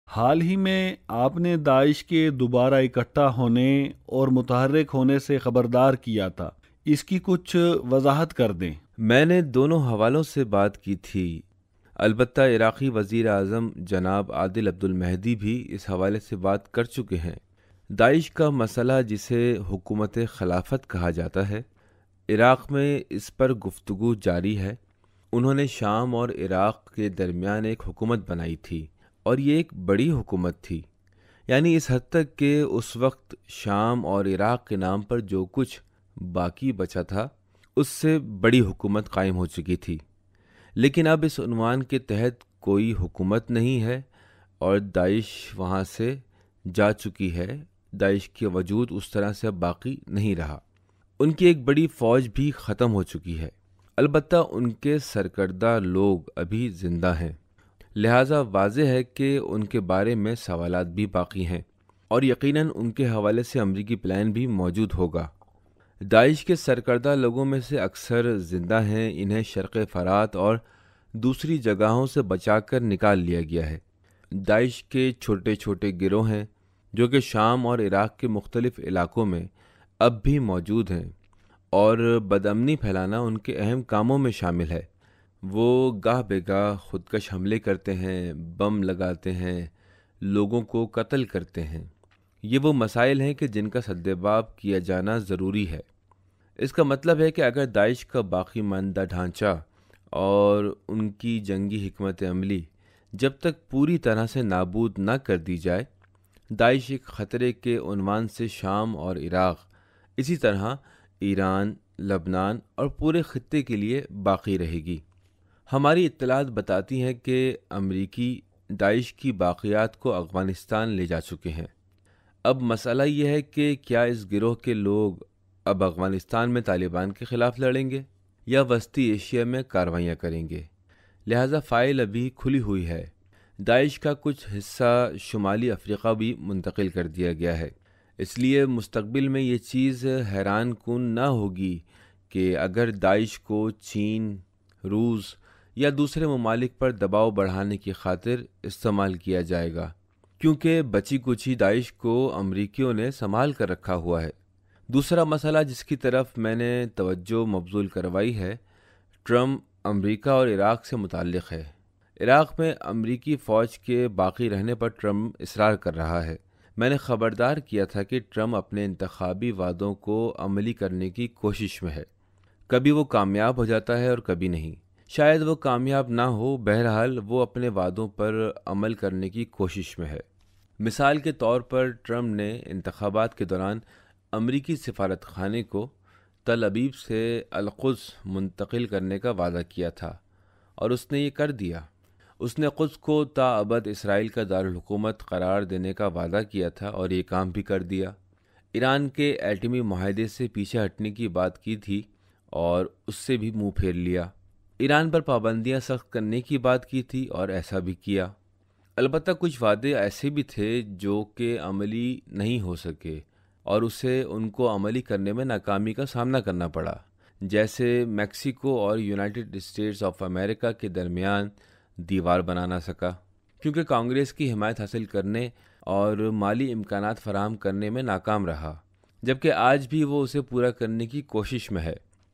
حال ہی میں آپ نے داعش کے دوبارہ اکٹھا ہونے اور متحرک ہونے سے خبردار کیا تھا، اس کی کچھ وضاحت کر دیں۔ میں نے دونوں حوالوں سے بات کی تھی۔ البتہ عراقی وزیر اعظم جناب عادل عبد المہدی بھی اس حوالے سے بات کر چکے ہیں۔ داعش کا مسئلہ، جسے حکومت خلافت کہا جاتا ہے، عراق میں اس پر گفتگو جاری ہے۔ انہوں نے شام اور عراق کے درمیان ایک حکومت بنائی تھی، اور یہ ایک بڑی حکومت تھی، یعنی اس حد تک کہ اس وقت شام اور عراق کے نام پر جو کچھ باقی بچا تھا اس سے بڑی حکومت قائم ہو چکی تھی۔ لیکن اب اس عنوان کے تحت کوئی حکومت نہیں ہے، اور داعش وہاں سے جا چکی ہے۔ داعش کے وجود اس طرح سے اب باقی نہیں رہا۔ ان کی ایک بڑی فوج بھی ختم ہو چکی ہے، البتہ ان کے سرکردہ لوگ ابھی زندہ ہیں، لہٰذا واضح ہے کہ ان کے بارے میں سوالات بھی باقی ہیں، اور یقیناً ان کے حوالے سے امریکی پلان بھی موجود ہوگا۔ داعش کے سرکردہ لوگوں میں سے اکثر زندہ ہیں، انہیں شرق فرات اور دوسری جگہوں سے بچا کر نکال لیا گیا ہے۔ داعش کے چھوٹے چھوٹے گروہ ہیں جو کہ شام اور عراق کے مختلف علاقوں میں اب بھی موجود ہیں، اور بدامنی پھیلانا ان کے اہم کاموں میں شامل ہے۔ وہ گاہ بے گاہ خودکش حملے کرتے ہیں، بم لگاتے ہیں، لوگوں کو قتل کرتے ہیں۔ یہ وہ مسائل ہیں کہ جن کا سدباب کیا جانا ضروری ہے۔ اس کا مطلب ہے کہ اگر داعش کا باقی ماندہ ڈھانچہ اور ان کی جنگی حکمت عملی جب تک پوری طرح سے نابود نہ کر دی جائے، داعش ایک خطرے کے عنوان سے شام اور عراق، اسی طرح ایران، لبنان اور پورے خطے کے لیے باقی رہے گی۔ ہماری اطلاعات بتاتی ہیں کہ امریکی داعش کی باقیات کو افغانستان لے جا چکے ہیں۔ اب مسئلہ یہ ہے کہ کیا اس گروہ کے لوگ اب افغانستان میں طالبان کے خلاف لڑیں گے یا وسطی ایشیا میں کارروائیاں کریں گے؟ لہذا فائل ابھی کھلی ہوئی ہے۔ داعش کا کچھ حصہ شمالی افریقہ بھی منتقل کر دیا گیا ہے، اس لیے مستقبل میں یہ چیز حیران کن نہ ہوگی کہ اگر داعش کو چین، روس یا دوسرے ممالک پر دباؤ بڑھانے کی خاطر استعمال کیا جائے گا، کیونکہ بچی کچھی داعش کو امریکیوں نے سنبھال کر رکھا ہوا ہے۔ دوسرا مسئلہ جس کی طرف میں نے توجہ مبذول کروائی ہے، ٹرمپ، امریکہ اور عراق سے متعلق ہے۔ عراق میں امریکی فوج کے باقی رہنے پر ٹرمپ اصرار کر رہا ہے۔ میں نے خبردار کیا تھا کہ ٹرمپ اپنے انتخابی وعدوں کو عملی کرنے کی کوشش میں ہے۔ کبھی وہ کامیاب ہو جاتا ہے اور کبھی نہیں۔ شاید وہ کامیاب نہ ہو، بہرحال وہ اپنے وعدوں پر عمل کرنے کی کوشش میں ہے۔ مثال کے طور پر ٹرمپ نے انتخابات کے دوران امریکی سفارت خانے کو تل ابیب سے القدس منتقل کرنے کا وعدہ کیا تھا، اور اس نے یہ کر دیا۔ اس نے قدس کو تاابد اسرائیل کا دارالحکومت قرار دینے کا وعدہ کیا تھا، اور یہ کام بھی کر دیا۔ ایران کے ایٹمی معاہدے سے پیچھے ہٹنے کی بات کی تھی، اور اس سے بھی منہ پھیر لیا۔ ایران پر پابندیاں سخت کرنے کی بات کی تھی، اور ایسا بھی کیا۔ البتہ کچھ وعدے ایسے بھی تھے جو کہ عملی نہیں ہو سکے، اور اسے ان کو عملی کرنے میں ناکامی کا سامنا کرنا پڑا، جیسے میکسیکو اور یونائٹڈ اسٹیٹس آف امریکہ کے درمیان دیوار بنا نہ سکا، کیونکہ کانگریس کی حمایت حاصل کرنے اور مالی امکانات فراہم کرنے میں ناکام رہا، جبکہ آج بھی وہ اسے پورا کرنے کی کوشش میں ہے۔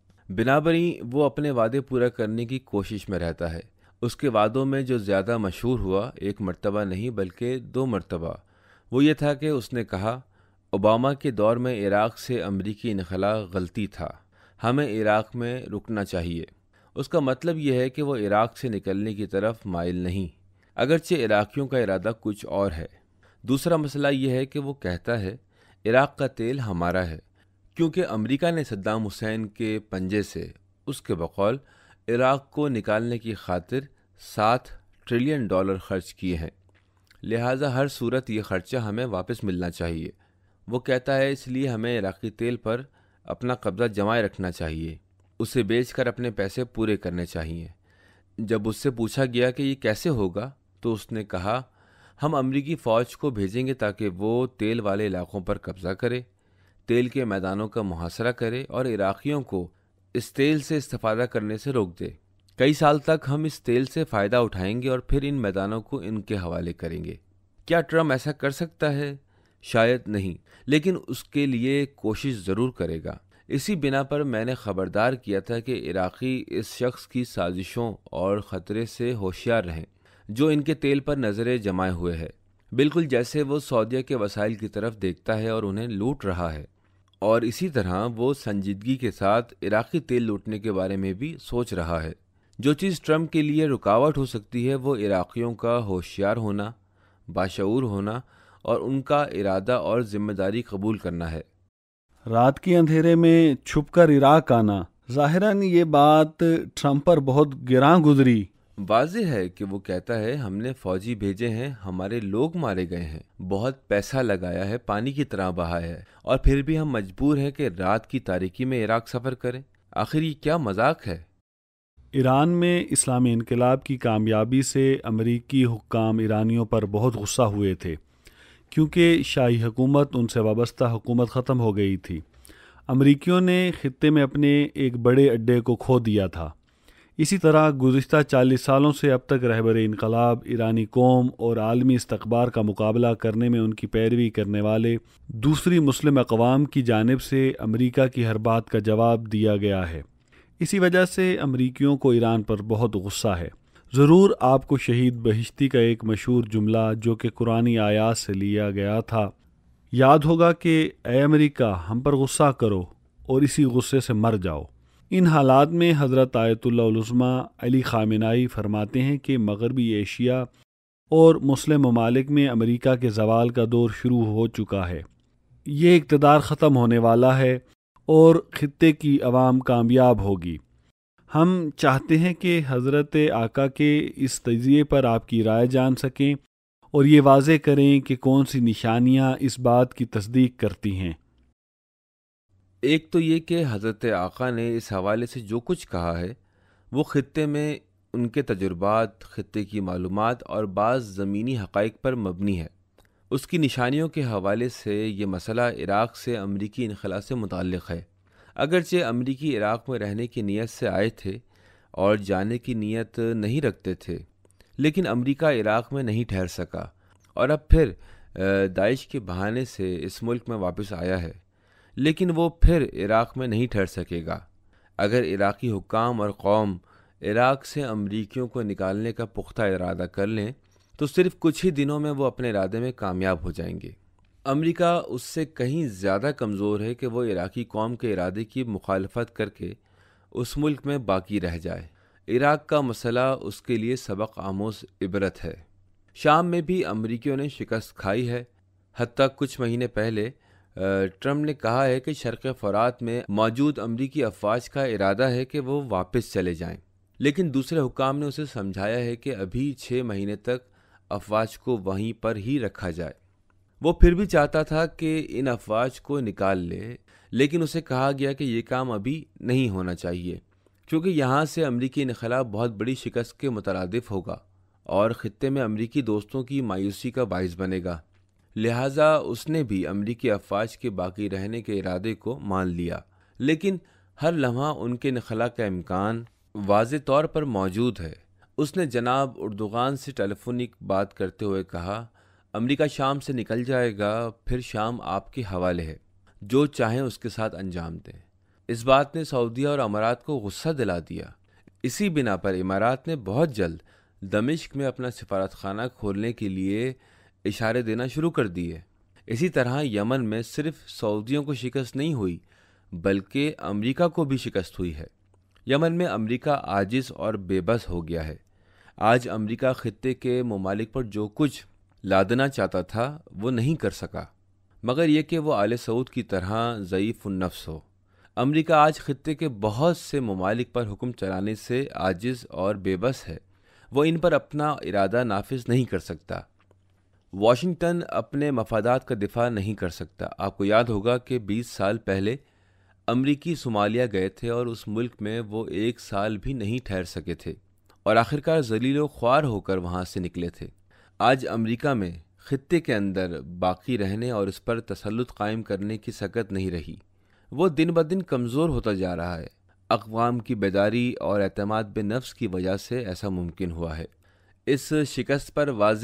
بنابراین وہ اپنے وعدے پورا کرنے کی کوشش میں رہتا ہے۔ اس کے وعدوں میں جو زیادہ مشہور ہوا، ایک مرتبہ نہیں بلکہ 2 مرتبہ، وہ یہ تھا کہ اس نے کہا، اوباما کے دور میں عراق سے امریکی انخلا غلطی تھا، ہمیں عراق میں رکنا چاہیے۔ اس کا مطلب یہ ہے کہ وہ عراق سے نکلنے کی طرف مائل نہیں، اگرچہ عراقیوں کا ارادہ کچھ اور ہے۔ دوسرا مسئلہ یہ ہے کہ وہ کہتا ہے عراق کا تیل ہمارا ہے، کیونکہ امریکہ نے صدام حسین کے پنجے سے اس کے بقول عراق کو نکالنے کی خاطر $7 ٹریلین خرچ کیے ہیں، لہٰذا ہر صورت یہ خرچہ ہمیں واپس ملنا چاہیے۔ وہ کہتا ہے اس لیے ہمیں عراقی تیل پر اپنا قبضہ جمائے رکھنا چاہیے، اسے بیچ کر اپنے پیسے پورے کرنے چاہیے۔ جب اس سے پوچھا گیا کہ یہ کیسے ہوگا تو اس نے کہا، ہم امریکی فوج کو بھیجیں گے تاکہ وہ تیل والے علاقوں پر قبضہ کرے، تیل کے میدانوں کا محاصرہ کرے اور عراقیوں کو اس تیل سے استفادہ کرنے سے روک دے۔ کئی سال تک ہم اس تیل سے فائدہ اٹھائیں گے اور پھر ان میدانوں کو ان کے حوالے کریں گے۔ کیا ٹرمپ ایسا کر سکتا ہے؟ شاید نہیں، لیکن اس کے لیے کوشش ضرور کرے گا۔ اسی بنا پر میں نے خبردار کیا تھا کہ عراقی اس شخص کی سازشوں اور خطرے سے ہوشیار رہیں جو ان کے تیل پر نظریں جمائے ہوئے ہے، بالکل جیسے وہ سعودیہ کے وسائل کی طرف دیکھتا ہے اور انہیں لوٹ رہا ہے، اور اسی طرح وہ سنجیدگی کے ساتھ عراقی تیل لوٹنے کے بارے میں بھی سوچ رہا ہے۔ جو چیز ٹرمپ کے لیے رکاوٹ ہو سکتی ہے وہ عراقیوں کا ہوشیار ہونا، باشعور ہونا اور ان کا ارادہ اور ذمہ داری قبول کرنا ہے۔ رات کے اندھیرے میں چھپ کر عراق آنا، ظاہراً یہ بات ٹرمپ پر بہت گراں گزری۔ واضح ہے کہ وہ کہتا ہے ہم نے فوجی بھیجے ہیں، ہمارے لوگ مارے گئے ہیں، بہت پیسہ لگایا ہے، پانی کی طرح بہایا ہے، اور پھر بھی ہم مجبور ہیں کہ رات کی تاریکی میں عراق سفر کریں۔ آخر یہ کیا مذاق ہے؟ ایران میں اسلامی انقلاب کی کامیابی سے امریکی حکام ایرانیوں پر بہت غصہ ہوئے تھے، کیونکہ شاہی حکومت ان سے وابستہ حکومت ختم ہو گئی تھی۔ امریکیوں نے خطے میں اپنے ایک بڑے اڈے کو کھو دیا تھا۔ اسی طرح گزشتہ 40 سالوں سے اب تک رہبر انقلاب ایرانی قوم اور عالمی استقبار کا مقابلہ کرنے میں ان کی پیروی کرنے والے دوسری مسلم اقوام کی جانب سے امریکہ کی ہر بات کا جواب دیا گیا ہے۔ اسی وجہ سے امریکیوں کو ایران پر بہت غصہ ہے۔ ضرور آپ کو شہید بہشتی کا ایک مشہور جملہ جو کہ قرآنی آیات سے لیا گیا تھا یاد ہوگا کہ اے امریکہ ہم پر غصہ کرو اور اسی غصے سے مر جاؤ۔ ان حالات میں حضرت آیت اللہ العظمیٰ علی خامنہئی فرماتے ہیں کہ مغربی ایشیا اور مسلم ممالک میں امریکہ کے زوال کا دور شروع ہو چکا ہے۔ یہ اقتدار ختم ہونے والا ہے اور خطے کی عوام کامیاب ہوگی۔ ہم چاہتے ہیں کہ حضرت آقا کے اس تجزیے پر آپ کی رائے جان سکیں اور یہ واضح کریں کہ کون سی نشانیاں اس بات کی تصدیق کرتی ہیں۔ ایک تو یہ کہ حضرت آقا نے اس حوالے سے جو کچھ کہا ہے وہ خطے میں ان کے تجربات، خطے کی معلومات اور بعض زمینی حقائق پر مبنی ہے۔ اس کی نشانیوں کے حوالے سے یہ مسئلہ عراق سے امریکی انخلا سے متعلق ہے۔ اگرچہ امریکی عراق میں رہنے کی نیت سے آئے تھے اور جانے کی نیت نہیں رکھتے تھے، لیکن امریکہ عراق میں نہیں ٹھہر سکا اور اب پھر داعش کے بہانے سے اس ملک میں واپس آیا ہے، لیکن وہ پھر عراق میں نہیں ٹھہر سکے گا۔ اگر عراقی حکام اور قوم عراق سے امریکیوں کو نکالنے کا پختہ ارادہ کر لیں تو صرف کچھ ہی دنوں میں وہ اپنے ارادے میں کامیاب ہو جائیں گے۔ امریکہ اس سے کہیں زیادہ کمزور ہے کہ وہ عراقی قوم کے ارادے کی مخالفت کر کے اس ملک میں باقی رہ جائے۔ عراق کا مسئلہ اس کے لیے سبق آموز عبرت ہے۔ شام میں بھی امریکیوں نے شکست کھائی ہے۔ حتیٰ کچھ مہینے پہلے ٹرمپ نے کہا ہے کہ شرق فرات میں موجود امریکی افواج کا ارادہ ہے کہ وہ واپس چلے جائیں، لیکن دوسرے حکام نے اسے سمجھایا ہے کہ ابھی 6 مہینے تک افواج کو وہیں پر ہی رکھا جائے۔ وہ پھر بھی چاہتا تھا کہ ان افواج کو نکال لے، لیکن اسے کہا گیا کہ یہ کام ابھی نہیں ہونا چاہیے کیونکہ یہاں سے امریکی انخلا بہت بڑی شکست کے مترادف ہوگا اور خطے میں امریکی دوستوں کی مایوسی کا باعث بنے گا۔ لہٰذا اس نے بھی امریکی افواج کے باقی رہنے کے ارادے کو مان لیا، لیکن ہر لمحہ ان کے انخلا کا امکان واضح طور پر موجود ہے۔ اس نے جناب اردوغان سے ٹیلی فونک بات کرتے ہوئے کہا، امریکہ شام سے نکل جائے گا، پھر شام آپ کے حوالے ہے، جو چاہیں اس کے ساتھ انجام دیں۔ اس بات نے سعودیہ اور امارات کو غصہ دلا دیا۔ اسی بنا پر امارات نے بہت جلد دمشق میں اپنا سفارت خانہ کھولنے کے لیے اشارے دینا شروع کر دیے۔ اسی طرح یمن میں صرف سعودیوں کو شکست نہیں ہوئی بلکہ امریکہ کو بھی شکست ہوئی ہے۔ یمن میں امریکہ عاجز اور بے بس ہو گیا ہے۔ آج امریکہ خطے کے ممالک پر جو کچھ لادنا چاہتا تھا وہ نہیں کر سکا، مگر یہ کہ وہ آل سعود کی طرح ضعیف النفس ہو۔ امریکہ آج خطے کے بہت سے ممالک پر حکم چلانے سے عاجز اور بے بس ہے، وہ ان پر اپنا ارادہ نافذ نہیں کر سکتا۔ واشنگٹن اپنے مفادات کا دفاع نہیں کر سکتا۔ آپ کو یاد ہوگا کہ 20 سال پہلے امریکی صومالیہ گئے تھے اور اس ملک میں وہ 1 سال بھی نہیں ٹھہر سکے تھے اور آخرکار ذلیل و خوار ہو کر وہاں سے نکلے تھے۔ آج امریکہ میں خطے کے اندر باقی رہنے اور اس پر تسلط قائم کرنے کی سکت نہیں رہی۔ وہ دن بدن کمزور ہوتا جا رہا ہے۔ اقوام کی بیداری اور اعتماد بے نفس کی وجہ سے ایسا ممکن ہوا ہے۔ اس شکست پر واضح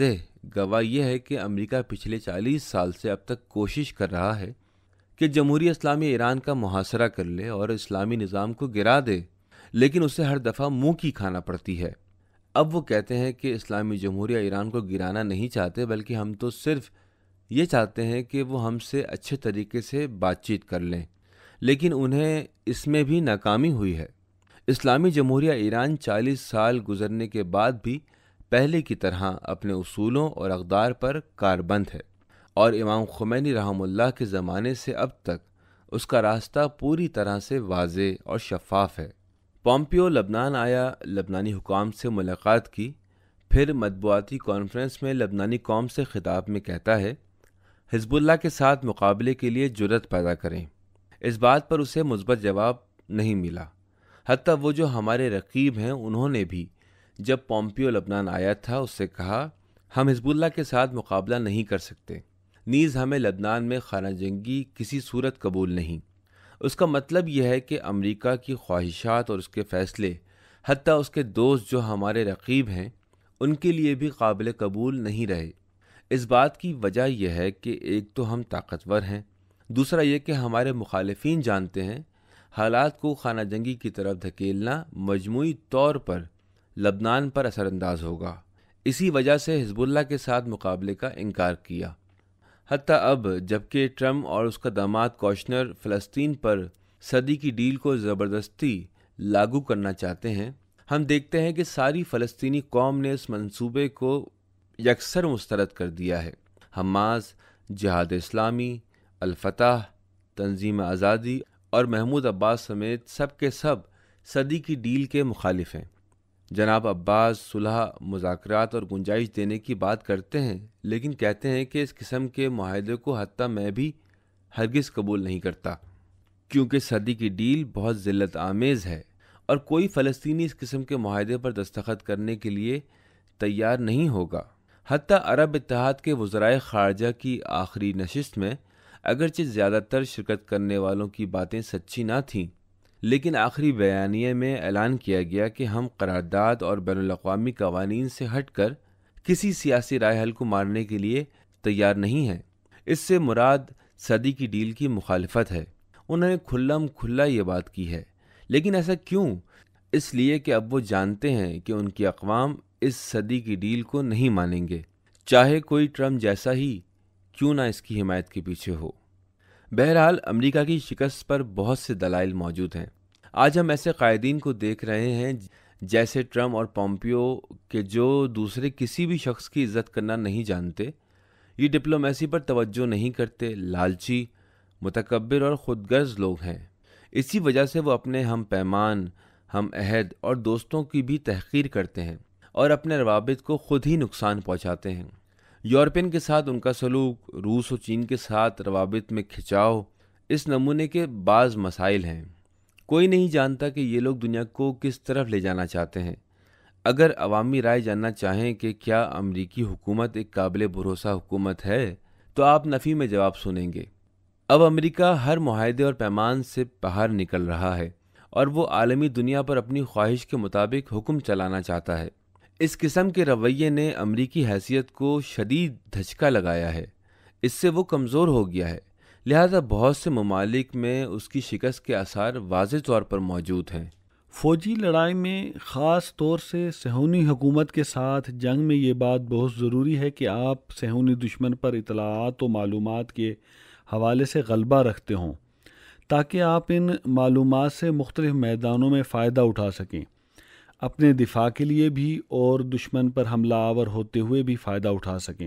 گواہ یہ ہے کہ امریکہ پچھلے 40 سال سے اب تک کوشش کر رہا ہے کہ جمہوریہ اسلامی ایران کا محاصرہ کر لے اور اسلامی نظام کو گرا دے، لیکن اسے ہر دفعہ منہ کی کھانا پڑتی ہے۔ اب وہ کہتے ہیں کہ اسلامی جمہوریہ ایران کو گرانا نہیں چاہتے، بلکہ ہم تو صرف یہ چاہتے ہیں کہ وہ ہم سے اچھے طریقے سے بات چیت کر لیں، لیکن انہیں اس میں بھی ناکامی ہوئی ہے۔ اسلامی جمہوریہ ایران 40 سال گزرنے کے بعد بھی پہلے کی طرح اپنے اصولوں اور اقدار پر کاربند ہے، اور امام خمینی رحمہ اللہ کے زمانے سے اب تک اس کا راستہ پوری طرح سے واضح اور شفاف ہے۔ پومپیو لبنان آیا، لبنانی حکام سے ملاقات کی، پھر مطبوعاتی کانفرنس میں لبنانی قوم سے خطاب میں کہتا ہے، حزب اللہ کے ساتھ مقابلے کے لیے جرأت پیدا کریں۔ اس بات پر اسے مثبت جواب نہیں ملا۔ حتیٰ وہ جو ہمارے رقیب ہیں انہوں نے بھی جب پومپیو لبنان آیا تھا اس سے کہا، ہم حزب اللہ کے ساتھ مقابلہ نہیں کر سکتے، نیز ہمیں لبنان میں خانہ جنگی کسی صورت قبول نہیں۔ اس کا مطلب یہ ہے کہ امریکہ کی خواہشات اور اس کے فیصلے، حتیٰ اس کے دوست جو ہمارے رقیب ہیں، ان کے لیے بھی قابل قبول نہیں رہے۔ اس بات کی وجہ یہ ہے کہ ایک تو ہم طاقتور ہیں، دوسرا یہ کہ ہمارے مخالفین جانتے ہیں حالات کو خانہ جنگی کی طرف دھکیلنا مجموعی طور پر لبنان پر اثر انداز ہوگا۔ اسی وجہ سے حزب اللہ کے ساتھ مقابلے کا انکار کیا۔ حتیٰ اب جبکہ ٹرمپ اور اس کا داماد کوشنر فلسطین پر صدی کی ڈیل کو زبردستی لاگو کرنا چاہتے ہیں، ہم دیکھتے ہیں کہ ساری فلسطینی قوم نے اس منصوبے کو یکسر مسترد کر دیا ہے۔ حماس، جہاد اسلامی، الفتح، تنظیم آزادی اور محمود عباس سمیت سب کے سب صدی کی ڈیل کے مخالف ہیں۔ جناب عباس صلح، مذاکرات اور گنجائش دینے کی بات کرتے ہیں، لیکن کہتے ہیں کہ اس قسم کے معاہدے کو حتیٰ میں بھی ہرگز قبول نہیں کرتا، کیونکہ صدی کی ڈیل بہت ذلت آمیز ہے اور کوئی فلسطینی اس قسم کے معاہدے پر دستخط کرنے کے لیے تیار نہیں ہوگا۔ حتیٰ عرب اتحاد کے وزرائے خارجہ کی آخری نشست میں اگرچہ زیادہ تر شرکت کرنے والوں کی باتیں سچی نہ تھیں، لیکن آخری بیانیے میں اعلان کیا گیا کہ ہم قرارداد اور بین الاقوامی قوانین سے ہٹ کر کسی سیاسی رائے حل کو مارنے کے لیے تیار نہیں ہیں۔ اس سے مراد صدی کی ڈیل کی مخالفت ہے۔ انہوں نے کھلم کھلا یہ بات کی ہے، لیکن ایسا کیوں؟ اس لیے کہ اب وہ جانتے ہیں کہ ان کی اقوام اس صدی کی ڈیل کو نہیں مانیں گے، چاہے کوئی ٹرمپ جیسا ہی کیوں نہ اس کی حمایت کے پیچھے ہو۔ بہرحال امریکہ کی شکست پر بہت سے دلائل موجود ہیں۔ آج ہم ایسے قائدین کو دیکھ رہے ہیں جیسے ٹرمپ اور پومپیو کہ جو دوسرے کسی بھی شخص کی عزت کرنا نہیں جانتے، یہ ڈپلومیسی پر توجہ نہیں کرتے، لالچی، متکبر اور خود غرض لوگ ہیں۔ اسی وجہ سے وہ اپنے ہم پیمان، ہم عہد اور دوستوں کی بھی تحقیر کرتے ہیں اور اپنے روابط کو خود ہی نقصان پہنچاتے ہیں۔ یورپین کے ساتھ ان کا سلوک، روس و چین کے ساتھ روابط میں کھچاؤ، اس نمونے کے بعض مسائل ہیں۔ کوئی نہیں جانتا کہ یہ لوگ دنیا کو کس طرف لے جانا چاہتے ہیں۔ اگر عوامی رائے جاننا چاہیں کہ کیا امریکی حکومت ایک قابل بھروسہ حکومت ہے، تو آپ نفی میں جواب سنیں گے۔ اب امریکہ ہر معاہدے اور پیمان سے باہر نکل رہا ہے اور وہ عالمی دنیا پر اپنی خواہش کے مطابق حکم چلانا چاہتا ہے۔ اس قسم کے رویے نے امریکی حیثیت کو شدید دھچکا لگایا ہے، اس سے وہ کمزور ہو گیا ہے، لہذا بہت سے ممالک میں اس کی شکست کے آثار واضح طور پر موجود ہیں۔ فوجی لڑائی میں خاص طور سے صہیونی حکومت کے ساتھ جنگ میں یہ بات بہت ضروری ہے کہ آپ صہیونی دشمن پر اطلاعات و معلومات کے حوالے سے غلبہ رکھتے ہوں، تاکہ آپ ان معلومات سے مختلف میدانوں میں فائدہ اٹھا سکیں، اپنے دفاع کے لیے بھی اور دشمن پر حملہ آور ہوتے ہوئے بھی فائدہ اٹھا سکیں۔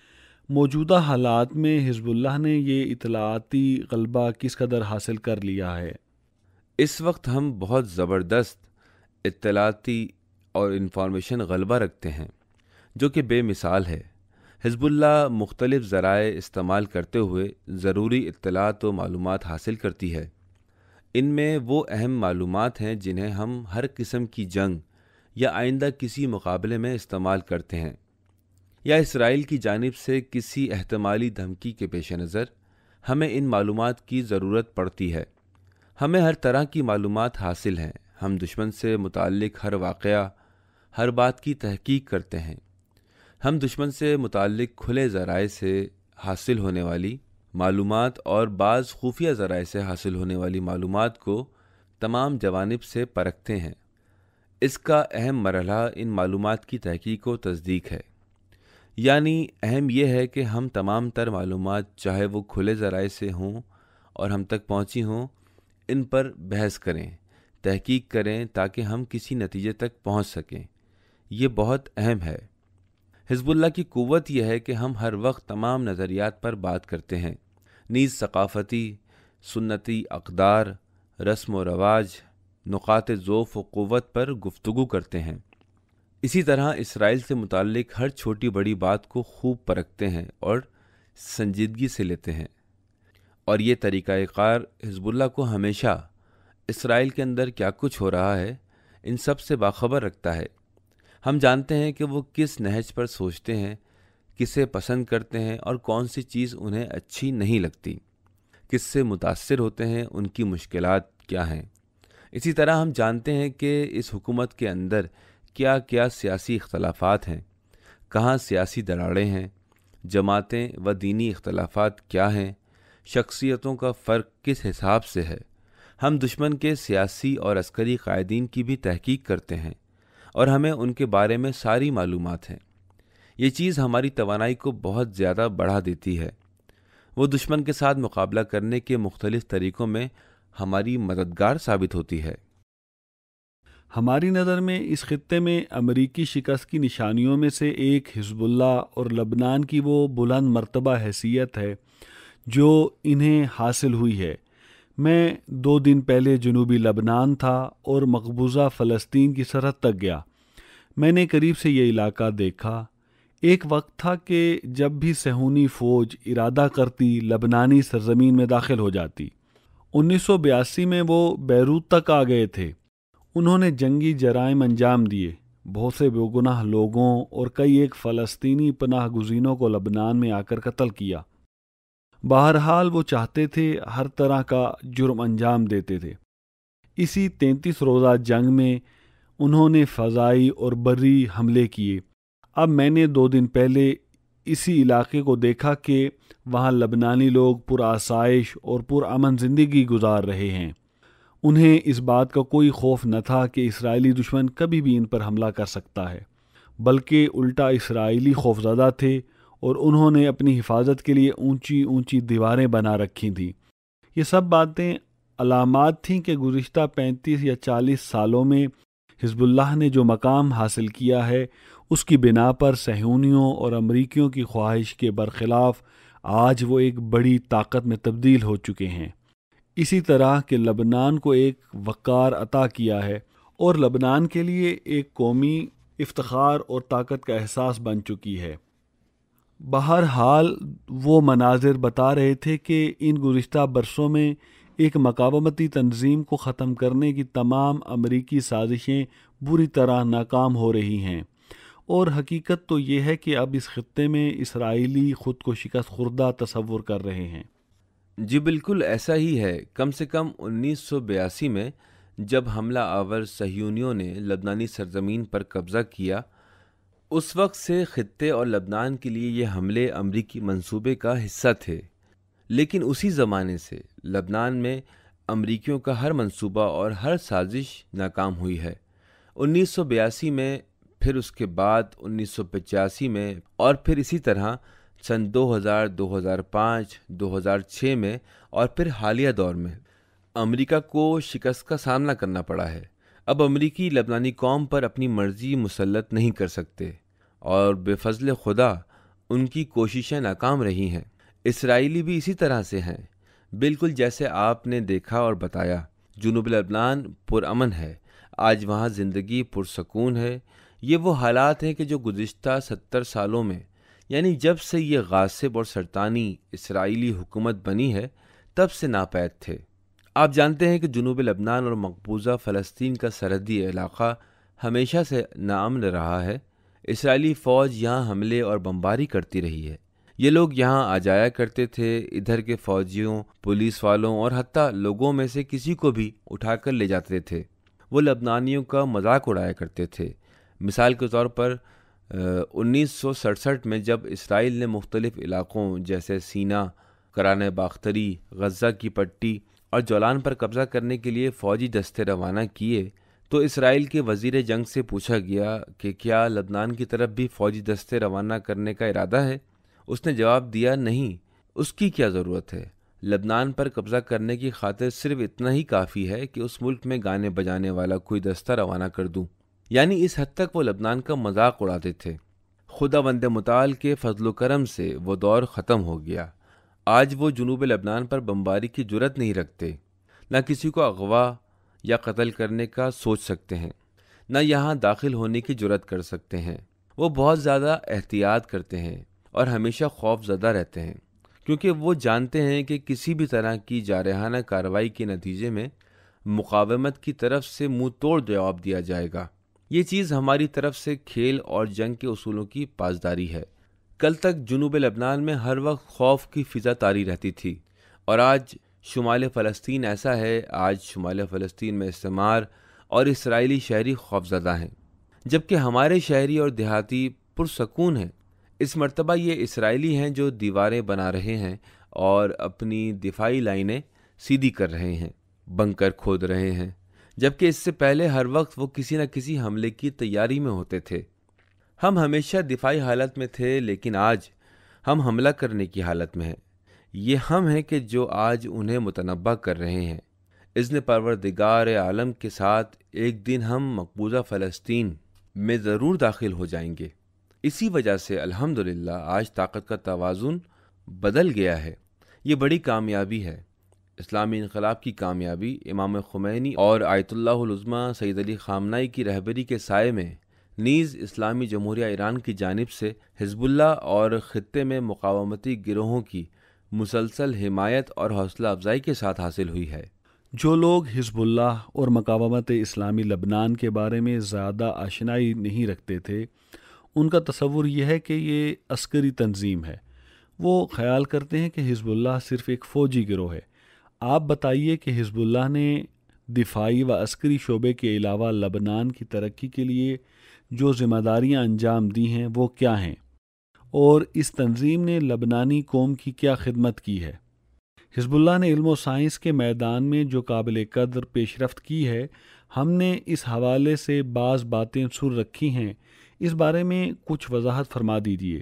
موجودہ حالات میں حزب اللہ نے یہ اطلاعاتی غلبہ کس قدر حاصل کر لیا ہے؟ اس وقت ہم بہت زبردست اطلاعاتی اور انفارمیشن غلبہ رکھتے ہیں جو کہ بے مثال ہے۔ حزب اللہ مختلف ذرائع استعمال کرتے ہوئے ضروری اطلاعات و معلومات حاصل کرتی ہے۔ ان میں وہ اہم معلومات ہیں جنہیں ہم ہر قسم کی جنگ یا آئندہ کسی مقابلے میں استعمال کرتے ہیں، یا اسرائیل کی جانب سے کسی احتمالی دھمکی کے پیش نظر ہمیں ان معلومات کی ضرورت پڑتی ہے۔ ہمیں ہر طرح کی معلومات حاصل ہیں۔ ہم دشمن سے متعلق ہر واقعہ، ہر بات کی تحقیق کرتے ہیں۔ ہم دشمن سے متعلق کھلے ذرائع سے حاصل ہونے والی معلومات اور بعض خفیہ ذرائع سے حاصل ہونے والی معلومات کو تمام جوانب سے پرکھتے ہیں۔ اس کا اہم مرحلہ ان معلومات کی تحقیق و تصدیق ہے، یعنی اہم یہ ہے کہ ہم تمام تر معلومات چاہے وہ کھلے ذرائع سے ہوں اور ہم تک پہنچی ہوں، ان پر بحث کریں، تحقیق کریں تاکہ ہم کسی نتیجے تک پہنچ سکیں۔ یہ بہت اہم ہے۔ حزب اللہ کی قوت یہ ہے کہ ہم ہر وقت تمام نظریات پر بات کرتے ہیں، نیز ثقافتی، سنتی اقدار، رسم و رواج، نقاط ضعف و قوت پر گفتگو کرتے ہیں۔ اسی طرح اسرائیل سے متعلق ہر چھوٹی بڑی بات کو خوب پرکھتے ہیں اور سنجیدگی سے لیتے ہیں، اور یہ طریقہ کار حزب اللہ کو ہمیشہ اسرائیل کے اندر کیا کچھ ہو رہا ہے ان سب سے باخبر رکھتا ہے۔ ہم جانتے ہیں کہ وہ کس نہج پر سوچتے ہیں، کسے پسند کرتے ہیں اور کون سی چیز انہیں اچھی نہیں لگتی، کس سے متاثر ہوتے ہیں، ان کی مشکلات کیا ہیں۔ اسی طرح ہم جانتے ہیں کہ اس حکومت کے اندر کیا کیا سیاسی اختلافات ہیں، کہاں سیاسی دراڑیں ہیں، جماعتیں و دینی اختلافات کیا ہیں، شخصیتوں کا فرق کس حساب سے ہے۔ ہم دشمن کے سیاسی اور عسکری قائدین کی بھی تحقیق کرتے ہیں اور ہمیں ان کے بارے میں ساری معلومات ہیں۔ یہ چیز ہماری توانائی کو بہت زیادہ بڑھا دیتی ہے۔ وہ دشمن کے ساتھ مقابلہ کرنے کے مختلف طریقوں میں ہماری مددگار ثابت ہوتی ہے۔ ہماری نظر میں اس خطے میں امریکی شکست کی نشانیوں میں سے ایک حزب اللہ اور لبنان کی وہ بلند مرتبہ حیثیت ہے جو انہیں حاصل ہوئی ہے۔ میں 2 دن پہلے جنوبی لبنان تھا اور مقبوضہ فلسطین کی سرحد تک گیا۔ میں نے قریب سے یہ علاقہ دیکھا۔ ایک وقت تھا کہ جب بھی صہیونی فوج ارادہ کرتی لبنانی سرزمین میں داخل ہو جاتی۔ 1982 میں وہ بیروت تک آ گئے تھے۔ انہوں نے جنگی جرائم انجام دیے، بہت سے بے گناہ لوگوں اور کئی ایک فلسطینی پناہ گزینوں کو لبنان میں آ کر قتل کیا۔ بہرحال وہ چاہتے تھے، ہر طرح کا جرم انجام دیتے تھے۔ اسی 33 روزہ جنگ میں انہوں نے فضائی اور بری حملے کیے۔ اب میں نے 2 دن پہلے اسی علاقے کو دیکھا کہ وہاں لبنانی لوگ پرآسائش اور پرامن زندگی گزار رہے ہیں۔ انہیں اس بات کا کوئی خوف نہ تھا کہ اسرائیلی دشمن کبھی بھی ان پر حملہ کر سکتا ہے، بلکہ الٹا اسرائیلی خوفزدہ تھے اور انہوں نے اپنی حفاظت کے لیے اونچی اونچی دیواریں بنا رکھی تھیں۔ یہ سب باتیں علامات تھیں کہ گزشتہ 35 یا 40 سالوں میں حزب اللہ نے جو مقام حاصل کیا ہے، اس کی بنا پر صہیونیوں اور امریکیوں کی خواہش کے برخلاف آج وہ ایک بڑی طاقت میں تبدیل ہو چکے ہیں۔ اسی طرح کہ لبنان کو ایک وقار عطا کیا ہے اور لبنان کے لیے ایک قومی افتخار اور طاقت کا احساس بن چکی ہے۔ بہرحال وہ مناظر بتا رہے تھے کہ ان گزشتہ برسوں میں ایک مقاومتی تنظیم کو ختم کرنے کی تمام امریکی سازشیں بری طرح ناکام ہو رہی ہیں، اور حقیقت تو یہ ہے کہ اب اس خطے میں اسرائیلی خود کو شکست خوردہ تصور کر رہے ہیں۔ جی بالکل ایسا ہی ہے۔ کم سے کم 1982 میں جب حملہ آور صہیونیوں نے لبنانی سرزمین پر قبضہ کیا، اس وقت سے خطے اور لبنان کے لیے یہ حملے امریکی منصوبے کا حصہ تھے، لیکن اسی زمانے سے لبنان میں امریکیوں کا ہر منصوبہ اور ہر سازش ناکام ہوئی ہے۔ 1982 میں، پھر اس کے بعد 1985 میں، اور پھر اسی طرح سن 2000، 2005، 2006 میں، اور پھر حالیہ دور میں امریکہ کو شکست کا سامنا کرنا پڑا ہے۔ اب امریکی لبنانی قوم پر اپنی مرضی مسلط نہیں کر سکتے، اور بے فضل خدا ان کی کوششیں ناکام رہی ہیں۔ اسرائیلی بھی اسی طرح سے ہیں، بالکل جیسے آپ نے دیکھا اور بتایا۔ جنوب لبنان پرامن ہے، آج وہاں زندگی پرسکون ہے۔ یہ وہ حالات ہیں کہ جو گزشتہ 70 سالوں میں، یعنی جب سے یہ غاصب اور سرطانی اسرائیلی حکومت بنی ہے، تب سے ناپید تھے۔ آپ جانتے ہیں کہ جنوب لبنان اور مقبوضہ فلسطین کا سرحدی علاقہ ہمیشہ سے ناامن رہا ہے۔ اسرائیلی فوج یہاں حملے اور بمباری کرتی رہی ہے۔ یہ لوگ یہاں آ جایا کرتے تھے، ادھر کے فوجیوں، پولیس والوں اور حتیٰ لوگوں میں سے کسی کو بھی اٹھا کر لے جاتے تھے۔ وہ لبنانیوں کا مذاق اڑایا کرتے تھے۔ مثال کے طور پر 1967 میں جب اسرائیل نے مختلف علاقوں جیسے سینا، کرانہ باختری، غزہ کی پٹی اور جولان پر قبضہ کرنے کے لیے فوجی دستے روانہ کیے تو اسرائیل کے وزیر جنگ سے پوچھا گیا کہ کیا لبنان کی طرف بھی فوجی دستے روانہ کرنے کا ارادہ ہے؟ اس نے جواب دیا، نہیں، اس کی کیا ضرورت ہے؟ لبنان پر قبضہ کرنے کی خاطر صرف اتنا ہی کافی ہے کہ اس ملک میں گانے بجانے والا کوئی دستہ روانہ کر دوں۔ یعنی اس حد تک وہ لبنان کا مذاق اڑاتے تھے۔ خدا بند متعال کے فضل و کرم سے وہ دور ختم ہو گیا۔ آج وہ جنوب لبنان پر بمباری کی جرت نہیں رکھتے، نہ کسی کو اغوا یا قتل کرنے کا سوچ سکتے ہیں، نہ یہاں داخل ہونے کی جرت کر سکتے ہیں۔ وہ بہت زیادہ احتیاط کرتے ہیں اور ہمیشہ خوف زدہ رہتے ہیں، کیونکہ وہ جانتے ہیں کہ کسی بھی طرح کی جارحانہ کارروائی کے نتیجے میں مقاومت کی طرف سے منہ توڑ جواب دیا جائے گا۔ یہ چیز ہماری طرف سے کھیل اور جنگ کے اصولوں کی پاسداری ہے۔ کل تک جنوب لبنان میں ہر وقت خوف کی فضا طاری رہتی تھی، اور آج شمال فلسطین ایسا ہے۔ آج شمال فلسطین میں استعمار اور اسرائیلی شہری خوفزدہ ہیں، جبکہ ہمارے شہری اور دیہاتی پرسکون ہیں۔ اس مرتبہ یہ اسرائیلی ہیں جو دیواریں بنا رہے ہیں اور اپنی دفاعی لائنیں سیدھی کر رہے ہیں، بنکر کھود رہے ہیں، جبکہ اس سے پہلے ہر وقت وہ کسی نہ کسی حملے کی تیاری میں ہوتے تھے۔ ہم ہمیشہ دفاعی حالت میں تھے، لیکن آج ہم حملہ کرنے کی حالت میں ہیں۔ یہ ہم ہیں کہ جو آج انہیں متنبہ کر رہے ہیں۔ اذن پروردگار عالم کے ساتھ ایک دن ہم مقبوضہ فلسطین میں ضرور داخل ہو جائیں گے۔ اسی وجہ سے الحمدللہ آج طاقت کا توازن بدل گیا ہے۔ یہ بڑی کامیابی ہے، اسلامی انقلاب کی کامیابی۔ امام خمینی اور آیت اللہ العظمیٰ سید علی خامنائی کی رہبری کے سائے میں نیز اسلامی جمہوریہ ایران کی جانب سے حزب اللہ اور خطے میں مقاومتی گروہوں کی مسلسل حمایت اور حوصلہ افزائی کے ساتھ حاصل ہوئی ہے۔ جو لوگ حزب اللہ اور مقاومت اسلامی لبنان کے بارے میں زیادہ آشنائی نہیں رکھتے تھے، ان کا تصور یہ ہے کہ یہ عسکری تنظیم ہے۔ وہ خیال کرتے ہیں کہ حزب اللہ صرف ایک فوجی گروہ ہے۔ آپ بتائیے کہ حزب اللہ نے دفاعی و عسکری شعبے کے علاوہ لبنان کی ترقی کے لیے جو ذمہ داریاں انجام دی ہیں وہ کیا ہیں، اور اس تنظیم نے لبنانی قوم کی کیا خدمت کی ہے۔ حزب اللہ نے علم و سائنس کے میدان میں جو قابل قدر پیش رفت کی ہے، ہم نے اس حوالے سے بعض باتیں سر رکھی ہیں، اس بارے میں کچھ وضاحت فرما دیجیے۔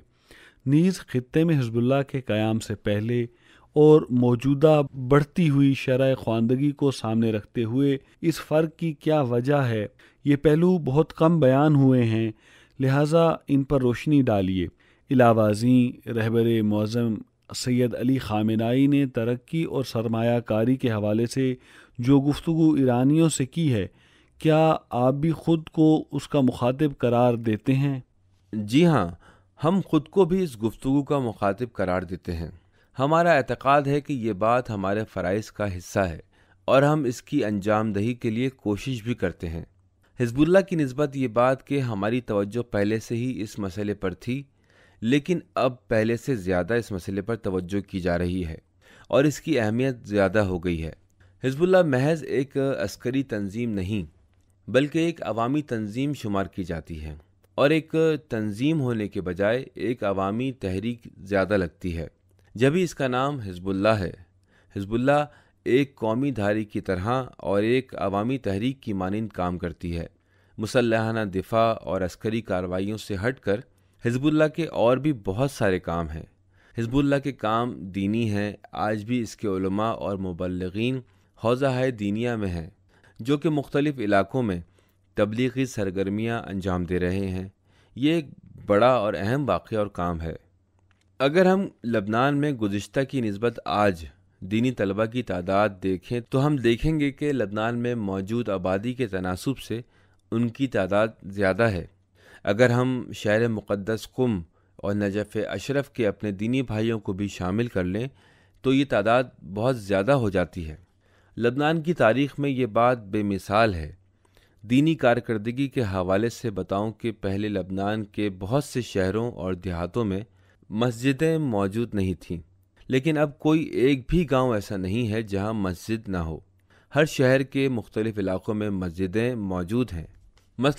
نیز خطے میں حزب اللہ کے قیام سے پہلے اور موجودہ بڑھتی ہوئی شرح خواندگی کو سامنے رکھتے ہوئے اس فرق کی کیا وجہ ہے، یہ پہلو بہت کم بیان ہوئے ہیں، لہٰذا ان پر روشنی ڈالیے۔ علاوہ ازیں رہبر معظم سید علی خامنائی نے ترقی اور سرمایہ کاری کے حوالے سے جو گفتگو ایرانیوں سے کی ہے، کیا آپ بھی خود کو اس کا مخاطب قرار دیتے ہیں؟ جی ہاں، ہم خود کو بھی اس گفتگو کا مخاطب قرار دیتے ہیں۔ ہمارا اعتقاد ہے کہ یہ بات ہمارے فرائض کا حصہ ہے اور ہم اس کی انجام دہی کے لیے کوشش بھی کرتے ہیں۔ حزب اللہ کی نسبت یہ بات کہ ہماری توجہ پہلے سے ہی اس مسئلے پر تھی، لیکن اب پہلے سے زیادہ اس مسئلے پر توجہ کی جا رہی ہے اور اس کی اہمیت زیادہ ہو گئی ہے۔ حزب اللہ محض ایک عسکری تنظیم نہیں، بلکہ ایک عوامی تنظیم شمار کی جاتی ہے، اور ایک تنظیم ہونے کے بجائے ایک عوامی تحریک زیادہ لگتی ہے، جبھی اس کا نام حزب اللہ ہے۔ حزب اللہ ایک قومی دھاری کی طرح اور ایک عوامی تحریک کی مانند کام کرتی ہے۔ مسلحانہ دفاع اور عسکری کارروائیوں سے ہٹ کر حزب اللہ کے اور بھی بہت سارے کام ہیں۔ حزب اللہ کے کام دینی ہیں۔ آج بھی اس کے علماء اور مبلغین حوزہ دینیہ میں ہیں، جو کہ مختلف علاقوں میں تبلیغی سرگرمیاں انجام دے رہے ہیں۔ یہ ایک بڑا اور اہم واقعہ اور کام ہے۔ اگر ہم لبنان میں گزشتہ کی نسبت آج دینی طلبہ کی تعداد دیکھیں تو ہم دیکھیں گے کہ لبنان میں موجود آبادی کے تناسب سے ان کی تعداد زیادہ ہے۔ اگر ہم شہر مقدس قم اور نجف اشرف کے اپنے دینی بھائیوں کو بھی شامل کر لیں تو یہ تعداد بہت زیادہ ہو جاتی ہے۔ لبنان کی تاریخ میں یہ بات بے مثال ہے۔ دینی کارکردگی کے حوالے سے بتاؤں کہ پہلے لبنان کے بہت سے شہروں اور دیہاتوں میں مسجدیں موجود نہیں تھیں، لیکن اب کوئی ایک بھی گاؤں ایسا نہیں ہے جہاں مسجد نہ ہو۔ ہر شہر کے مختلف علاقوں میں مسجدیں موجود ہیں۔ مثلاً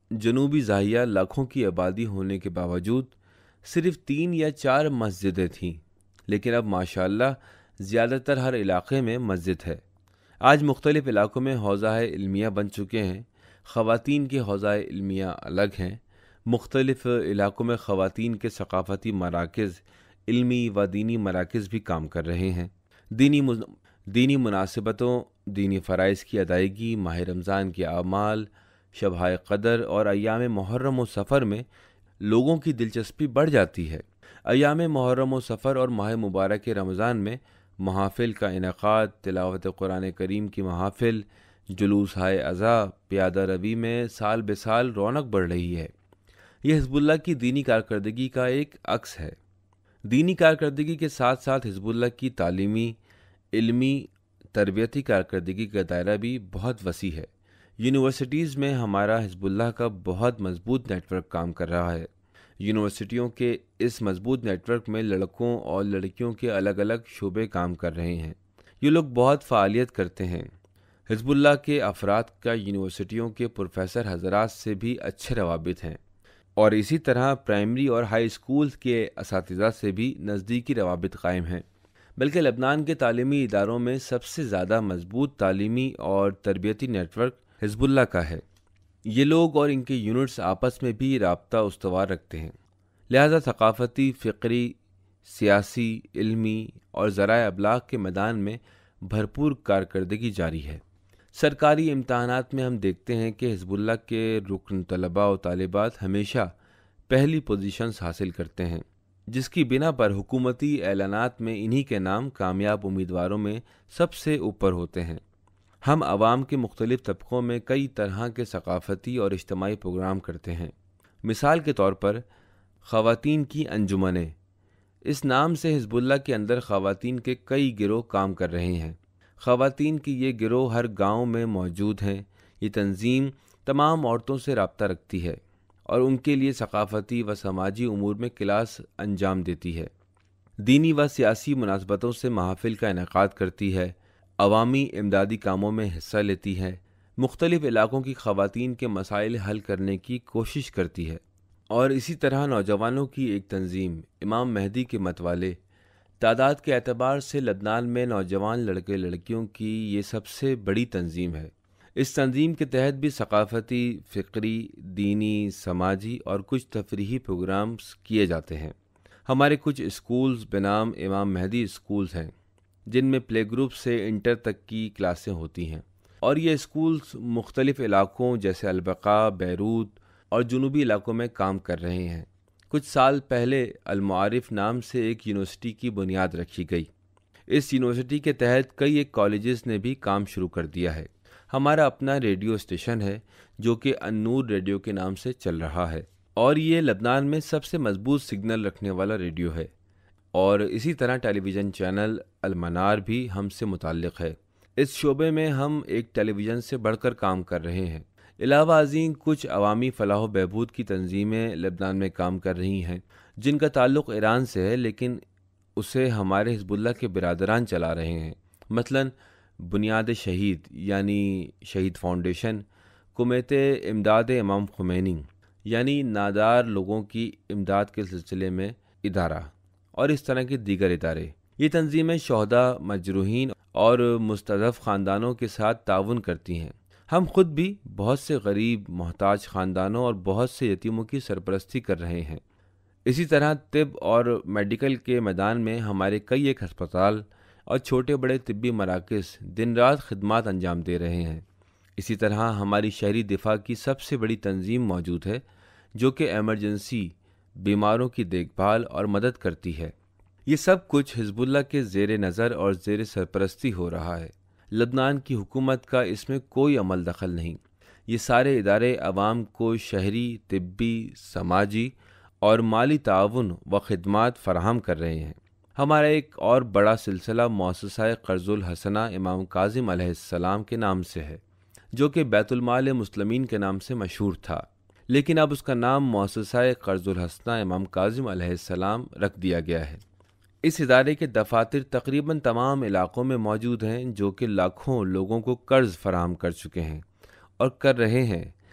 جنوبی ضاحیہ لاکھوں کی آبادی ہونے کے باوجود صرف 3 یا 4 مسجدیں تھیں، لیکن اب ماشاءاللہ زیادہ تر ہر علاقے میں مسجد ہے۔ آج مختلف علاقوں میں حوزہ علمیہ بن چکے ہیں۔ خواتین کے حوزہ علمیہ الگ ہیں۔ مختلف علاقوں میں خواتین کے ثقافتی مراکز، علمی و دینی مراکز بھی کام کر رہے ہیں۔ دینی مناسبتوں، دینی فرائض کی ادائیگی، ماہ رمضان کے اعمال، شبۂ قدر اور ایام محرم و سفر میں لوگوں کی دلچسپی بڑھ جاتی ہے۔ ایام محرم و سفر اور ماہ مبارک رمضان میں محافل کا انعقاد، تلاوت قرآن کریم کی محافل، جلوس ہائے عزا، پیادہ روی میں سال بے سال رونق بڑھ رہی ہے۔ یہ حزب اللہ کی دینی کارکردگی کا ایک عکس ہے۔ دینی کارکردگی کے ساتھ ساتھ حزب اللہ کی تعلیمی، علمی، تربیتی کارکردگی کا دائرہ بھی بہت وسیع ہے۔ یونیورسٹیز میں ہمارا حزب اللہ کا بہت مضبوط نیٹ ورک کام کر رہا ہے۔ یونیورسٹیوں کے اس مضبوط نیٹ ورک میں لڑکوں اور لڑکیوں کے الگ الگ شعبے کام کر رہے ہیں۔ یہ لوگ بہت فعالیت کرتے ہیں۔ حزب اللہ کے افراد کا یونیورسٹیوں کے پروفیسر حضرات سے بھی اچھے روابط ہیں، اور اسی طرح پرائمری اور ہائی اسکول کے اساتذہ سے بھی نزدیکی روابط قائم ہیں۔ بلکہ لبنان کے تعلیمی اداروں میں سب سے زیادہ مضبوط تعلیمی اور تربیتی نیٹ ورک حزب اللہ کا ہے۔ یہ لوگ اور ان کے یونٹس آپس میں بھی رابطہ استوار رکھتے ہیں، لہذا ثقافتی، فکری، سیاسی، علمی اور ذرائع ابلاغ کے میدان میں بھرپور کارکردگی جاری ہے۔ سرکاری امتحانات میں ہم دیکھتے ہیں کہ حزب اللہ کے رکن طلباء و طالبات ہمیشہ پہلی پوزیشنز حاصل کرتے ہیں، جس کی بنا پر حکومتی اعلانات میں انہی کے نام کامیاب امیدواروں میں سب سے اوپر ہوتے ہیں۔ ہم عوام کے مختلف طبقوں میں کئی طرح کے ثقافتی اور اجتماعی پروگرام کرتے ہیں۔ مثال کے طور پر خواتین کی انجمنیں، اس نام سے حزب اللہ کے اندر خواتین کے کئی گروہ کام کر رہے ہیں۔ خواتین کی یہ گروہ ہر گاؤں میں موجود ہیں۔ یہ تنظیم تمام عورتوں سے رابطہ رکھتی ہے اور ان کے لیے ثقافتی و سماجی امور میں کلاس انجام دیتی ہے، دینی و سیاسی مناسبتوں سے محافل کا انعقاد کرتی ہے، عوامی امدادی کاموں میں حصہ لیتی ہے، مختلف علاقوں کی خواتین کے مسائل حل کرنے کی کوشش کرتی ہے، اور اسی طرح نوجوانوں کی ایک تنظیم امام مہدی کے متوالے، تعداد کے اعتبار سے لبنان میں نوجوان لڑکے لڑکیوں کی یہ سب سے بڑی تنظیم ہے۔ اس تنظیم کے تحت بھی ثقافتی، فکری، دینی، سماجی اور کچھ تفریحی پروگرامز کیے جاتے ہیں۔ ہمارے کچھ اسکولز بنام امام مہدی اسکولز ہیں، جن میں پلے گروپ سے انٹر تک کی کلاسیں ہوتی ہیں، اور یہ اسکولز مختلف علاقوں جیسے البقاء، بیروت اور جنوبی علاقوں میں کام کر رہے ہیں۔ کچھ سال پہلے المعارف نام سے ایک یونیورسٹی کی بنیاد رکھی گئی۔ اس یونیورسٹی کے تحت کئی ایک کالجز نے بھی کام شروع کر دیا ہے۔ ہمارا اپنا ریڈیو اسٹیشن ہے جو کہ النور ریڈیو کے نام سے چل رہا ہے، اور یہ لبنان میں سب سے مضبوط سگنل رکھنے والا ریڈیو ہے، اور اسی طرح ٹیلی ویژن چینل المنار بھی ہم سے متعلق ہے۔ اس شعبے میں ہم ایک ٹیلی ویژن سے بڑھ کر کام کر رہے ہیں۔ علاوہ ازیں کچھ عوامی فلاح و بہبود کی تنظیمیں لبنان میں کام کر رہی ہیں، جن کا تعلق ایران سے ہے، لیکن اسے ہمارے حزب اللہ کے برادران چلا رہے ہیں۔ مثلاً بنیاد شہید یعنی شہید فاؤنڈیشن، کمیت امداد امام خمینی یعنی نادار لوگوں کی امداد کے سلسلے میں ادارہ، اور اس طرح کے دیگر ادارے۔ یہ تنظیمیں شہداء، مجروحین اور مستضعف خاندانوں کے ساتھ تعاون کرتی ہیں۔ ہم خود بھی بہت سے غریب، محتاج خاندانوں اور بہت سے یتیموں کی سرپرستی کر رہے ہیں۔ اسی طرح طب اور میڈیکل کے میدان میں ہمارے کئی ایک ہسپتال اور چھوٹے بڑے طبی مراکز دن رات خدمات انجام دے رہے ہیں۔ اسی طرح ہماری شہری دفاع کی سب سے بڑی تنظیم موجود ہے، جو کہ ایمرجنسی بیماروں کی دیکھ بھال اور مدد کرتی ہے۔ یہ سب کچھ حزب اللہ کے زیر نظر اور زیر سرپرستی ہو رہا ہے۔ لبنان کی حکومت کا اس میں کوئی عمل دخل نہیں۔ یہ سارے ادارے عوام کو شہری، طبی، سماجی اور مالی تعاون و خدمات فراہم کر رہے ہیں۔ ہمارا ایک اور بڑا سلسلہ مؤسسہ قرض الحسنہ امام کاظم علیہ السلام کے نام سے ہے، جو کہ بیت المال مسلمین کے نام سے مشہور تھا، لیکن اب اس کا نام مؤسسہ قرض الحسنہ امام کاظم علیہ السلام رکھ دیا گیا ہے۔ اس ادارے کے دفاتر تقریباً تمام علاقوں میں موجود ہیں، جو کہ لاکھوں لوگوں کو قرض فراہم کر چکے ہیں اور کر رہے ہیں،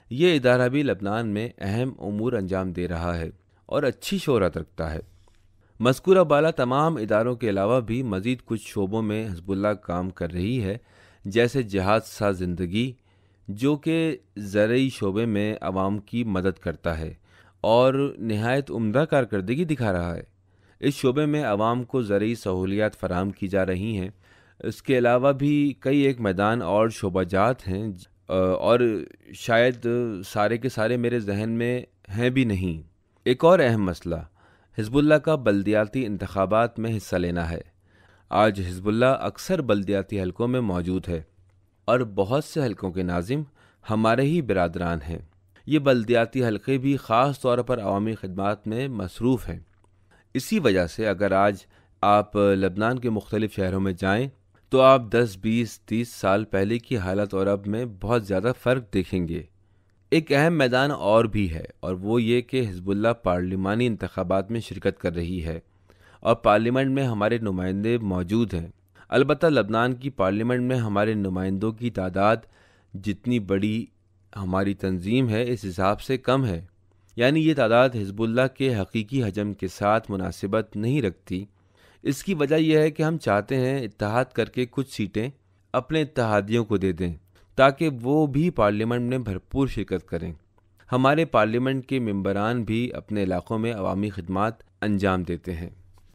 یہ ادارہ بھی لبنان میں اہم امور انجام دے رہا ہے اور اچھی شہرت رکھتا ہے۔ مذکورہ بالا تمام اداروں کے علاوہ بھی مزید کچھ شعبوں میں حزب اللہ کام کر رہی ہے، جیسے جہاد ساز زندگی، جو کہ زرعی شعبے میں عوام کی مدد کرتا ہے اور نہایت عمدہ کارکردگی دکھا رہا ہے۔ اس شعبے میں عوام کو زرعی سہولیات فراہم کی جا رہی ہیں۔ اس کے علاوہ بھی کئی ایک میدان اور شعبہ جات ہیں اور شاید سارے کے سارے میرے ذہن میں ہیں بھی نہیں۔ ایک اور اہم مسئلہ حزب اللہ کا بلدیاتی انتخابات میں حصہ لینا ہے۔ آج حزب اللہ اکثر بلدیاتی حلقوں میں موجود ہے اور بہت سے حلقوں کے ناظم ہمارے ہی برادران ہیں۔ یہ بلدیاتی حلقے بھی خاص طور پر عوامی خدمات میں مصروف ہیں۔ اسی وجہ سے اگر آج آپ لبنان کے مختلف شہروں میں جائیں تو آپ 10، 20، 30 سال پہلے کی حالت اور اب میں بہت زیادہ فرق دیکھیں گے۔ ایک اہم میدان اور بھی ہے اور وہ یہ کہ حزب اللہ پارلیمانی انتخابات میں شرکت کر رہی ہے اور پارلیمنٹ میں ہمارے نمائندے موجود ہیں۔ البتہ لبنان کی پارلیمنٹ میں ہمارے نمائندوں کی تعداد جتنی بڑی ہماری تنظیم ہے اس حساب سے کم ہے، یعنی یہ تعداد حزب اللہ کے حقیقی حجم کے ساتھ مناسبت نہیں رکھتی۔ اس کی وجہ یہ ہے کہ ہم چاہتے ہیں اتحاد کر کے کچھ سیٹیں اپنے اتحادیوں کو دے دیں تاکہ وہ بھی پارلیمنٹ میں بھرپور شرکت کریں۔ ہمارے پارلیمنٹ کے ممبران بھی اپنے علاقوں میں عوامی خدمات انجام دیتے ہیں۔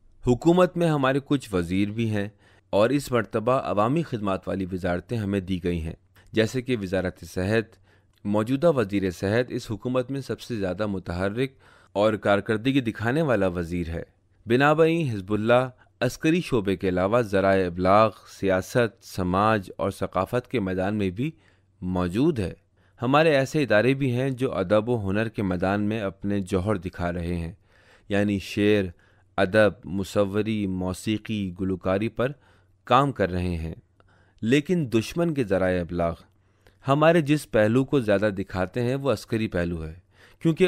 حکومت میں ہمارے کچھ وزیر بھی ہیں اور اس مرتبہ عوامی خدمات والی وزارتیں ہمیں دی گئی ہیں، جیسے کہ وزارت صحت۔ موجودہ وزیر صحت اس حکومت میں سب سے زیادہ متحرک اور کارکردگی دکھانے والا وزیر ہے۔ بنابراین حزب اللہ عسکری شعبے کے علاوہ ذرائع ابلاغ، سیاست، سماج اور ثقافت کے میدان میں بھی موجود ہے۔ ہمارے ایسے ادارے بھی ہیں جو ادب و ہنر کے میدان میں اپنے جوہر دکھا رہے ہیں، یعنی شعر، ادب، مصوری، موسیقی، گلوکاری پر کام کر رہے ہیں۔ لیکن دشمن کے ذرائع ابلاغ ہمارے جس پہلو کو زیادہ دکھاتے ہیں وہ عسکری پہلو ہے، کیونکہ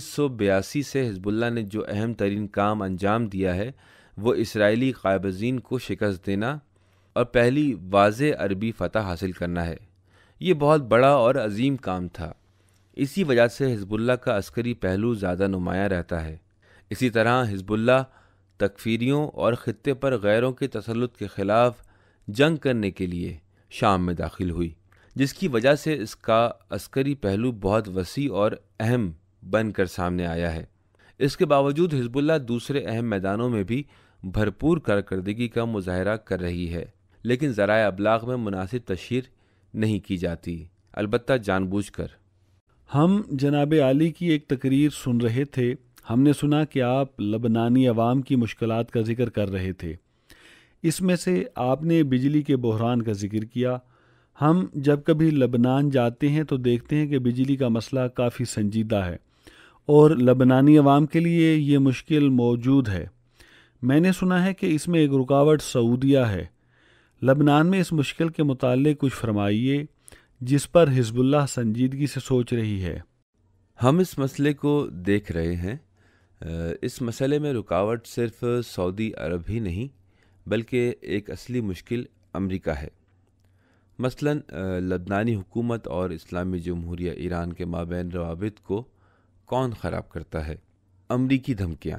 1982 سے حزب اللہ نے جو اہم ترین کام انجام دیا ہے وہ اسرائیلی قابضین کو شکست دینا اور پہلی واضح عربی فتح حاصل کرنا ہے۔ یہ بہت بڑا اور عظیم کام تھا، اسی وجہ سے حزب اللہ کا عسکری پہلو زیادہ نمایاں رہتا ہے۔ اسی طرح حزب اللہ تکفیریوں اور خطے پر غیروں کے تسلط کے خلاف جنگ کرنے کے لیے شام میں داخل ہوئی، جس کی وجہ سے اس کا عسکری پہلو بہت وسیع اور اہم بن کر سامنے آیا ہے۔ اس کے باوجود حزب اللہ دوسرے اہم میدانوں میں بھی بھرپور کارکردگی کا مظاہرہ کر رہی ہے، لیکن ذرائع ابلاغ میں مناسب تشہیر نہیں کی جاتی، البتہ جان بوجھ کر۔ ہم جناب عالی کی ایک تقریر سن رہے تھے۔ ہم نے سنا کہ آپ لبنانی عوام کی مشکلات کا ذکر کر رہے تھے۔ اس میں سے آپ نے بجلی کے بحران کا ذکر کیا۔ ہم جب کبھی لبنان جاتے ہیں تو دیکھتے ہیں کہ بجلی کا مسئلہ کافی سنجیدہ ہے اور لبنانی عوام کے لیے یہ مشکل موجود ہے۔ میں نے سنا ہے کہ اس میں ایک رکاوٹ سعودیہ ہے۔ لبنان میں اس مشکل کے متعلق کچھ فرمائیے جس پر حزب اللہ سنجیدگی سے سوچ رہی ہے۔ ہم اس مسئلے کو دیکھ رہے ہیں۔ اس مسئلے میں رکاوٹ صرف سعودی عرب ہی نہیں بلکہ ایک اصلی مشکل امریکہ ہے۔ مثلاً لبنانی حکومت اور اسلامی جمہوریہ ایران کے مابین روابط کو کون خراب کرتا ہے؟ امریکی دھمکیاں۔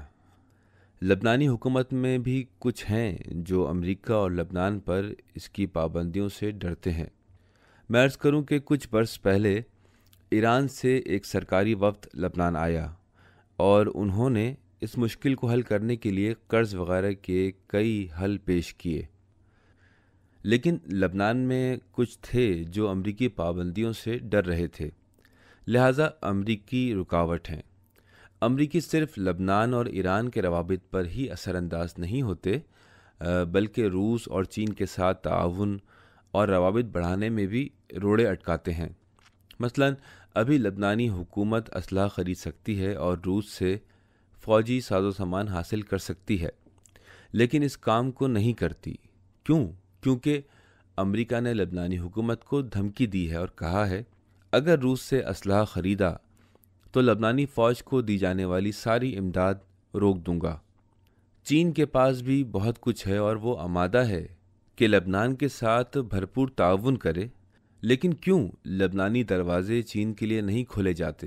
لبنانی حکومت میں بھی کچھ ہیں جو امریکہ اور لبنان پر اس کی پابندیوں سے ڈرتے ہیں۔ میں عرض کروں کہ کچھ برس پہلے ایران سے ایک سرکاری وفد لبنان آیا اور انہوں نے اس مشکل کو حل کرنے کے لیے قرض وغیرہ کے کئی حل پیش کیے، لیکن لبنان میں کچھ تھے جو امریکی پابندیوں سے ڈر رہے تھے، لہٰذا امریکی رکاوٹ ہیں۔ امریکی صرف لبنان اور ایران کے روابط پر ہی اثر انداز نہیں ہوتے بلکہ روس اور چین کے ساتھ تعاون اور روابط بڑھانے میں بھی روڑے اٹکاتے ہیں۔ مثلاً ابھی لبنانی حکومت اسلحہ خرید سکتی ہے اور روس سے فوجی ساز و سامان حاصل کر سکتی ہے، لیکن اس کام کو نہیں کرتی۔ کیوں؟ کیونکہ امریکہ نے لبنانی حکومت کو دھمکی دی ہے اور کہا ہے اگر روس سے اسلحہ خریدا تو لبنانی فوج کو دی جانے والی ساری امداد روک دوں گا۔ چین کے پاس بھی بہت کچھ ہے اور وہ آمادہ ہے کہ لبنان کے ساتھ بھرپور تعاون کرے، لیکن کیوں لبنانی دروازے چین کے لیے نہیں کھولے جاتے؟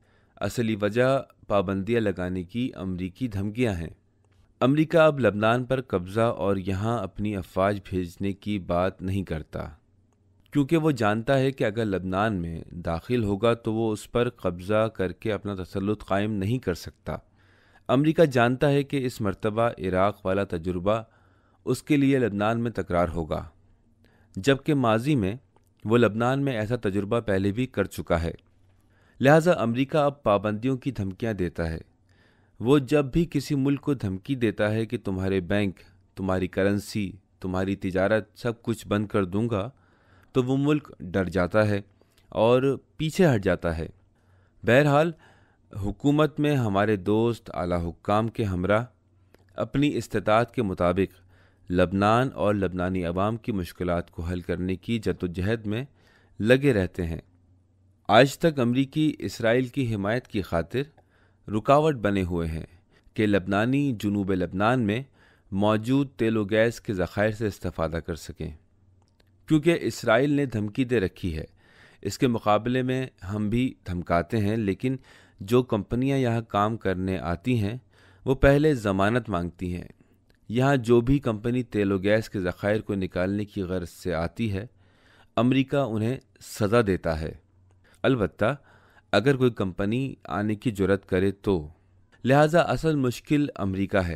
اصلی وجہ پابندیاں لگانے کی امریکی دھمکیاں ہیں۔ امریکہ اب لبنان پر قبضہ اور یہاں اپنی افواج بھیجنے کی بات نہیں کرتا، کیونکہ وہ جانتا ہے کہ اگر لبنان میں داخل ہوگا تو وہ اس پر قبضہ کر کے اپنا تسلط قائم نہیں کر سکتا۔ امریکہ جانتا ہے کہ اس مرتبہ عراق والا تجربہ اس کے لیے لبنان میں تکرار ہوگا، جبکہ ماضی میں وہ لبنان میں ایسا تجربہ پہلے بھی کر چکا ہے۔ لہٰذا امریکہ اب پابندیوں کی دھمکیاں دیتا ہے۔ وہ جب بھی کسی ملک کو دھمکی دیتا ہے کہ تمہارے بینک، تمہاری کرنسی، تمہاری تجارت سب کچھ بند کر دوں گا، تو وہ ملک ڈر جاتا ہے اور پیچھے ہٹ جاتا ہے۔ بہرحال حکومت میں ہمارے دوست اعلیٰ حکام کے ہمراہ اپنی استطاعت کے مطابق لبنان اور لبنانی عوام کی مشکلات کو حل کرنے کی جدوجہد میں لگے رہتے ہیں۔ آج تک امریکی اسرائیل کی حمایت کی خاطر رکاوٹ بنے ہوئے ہیں کہ لبنانی جنوب لبنان میں موجود تیل و گیس کے ذخائر سے استفادہ کر سکیں، کیونکہ اسرائیل نے دھمکی دے رکھی ہے۔ اس کے مقابلے میں ہم بھی دھمکاتے ہیں، لیکن جو کمپنیاں یہاں کام کرنے آتی ہیں وہ پہلے ضمانت مانگتی ہیں۔ یہاں جو بھی کمپنی تیل و گیس کے ذخائر کو نکالنے کی غرض سے آتی ہے، امریکہ انہیں سزا دیتا ہے، البتہ اگر کوئی کمپنی آنے کی جرات کرے تو۔ لہٰذا اصل مشکل امریکہ ہے۔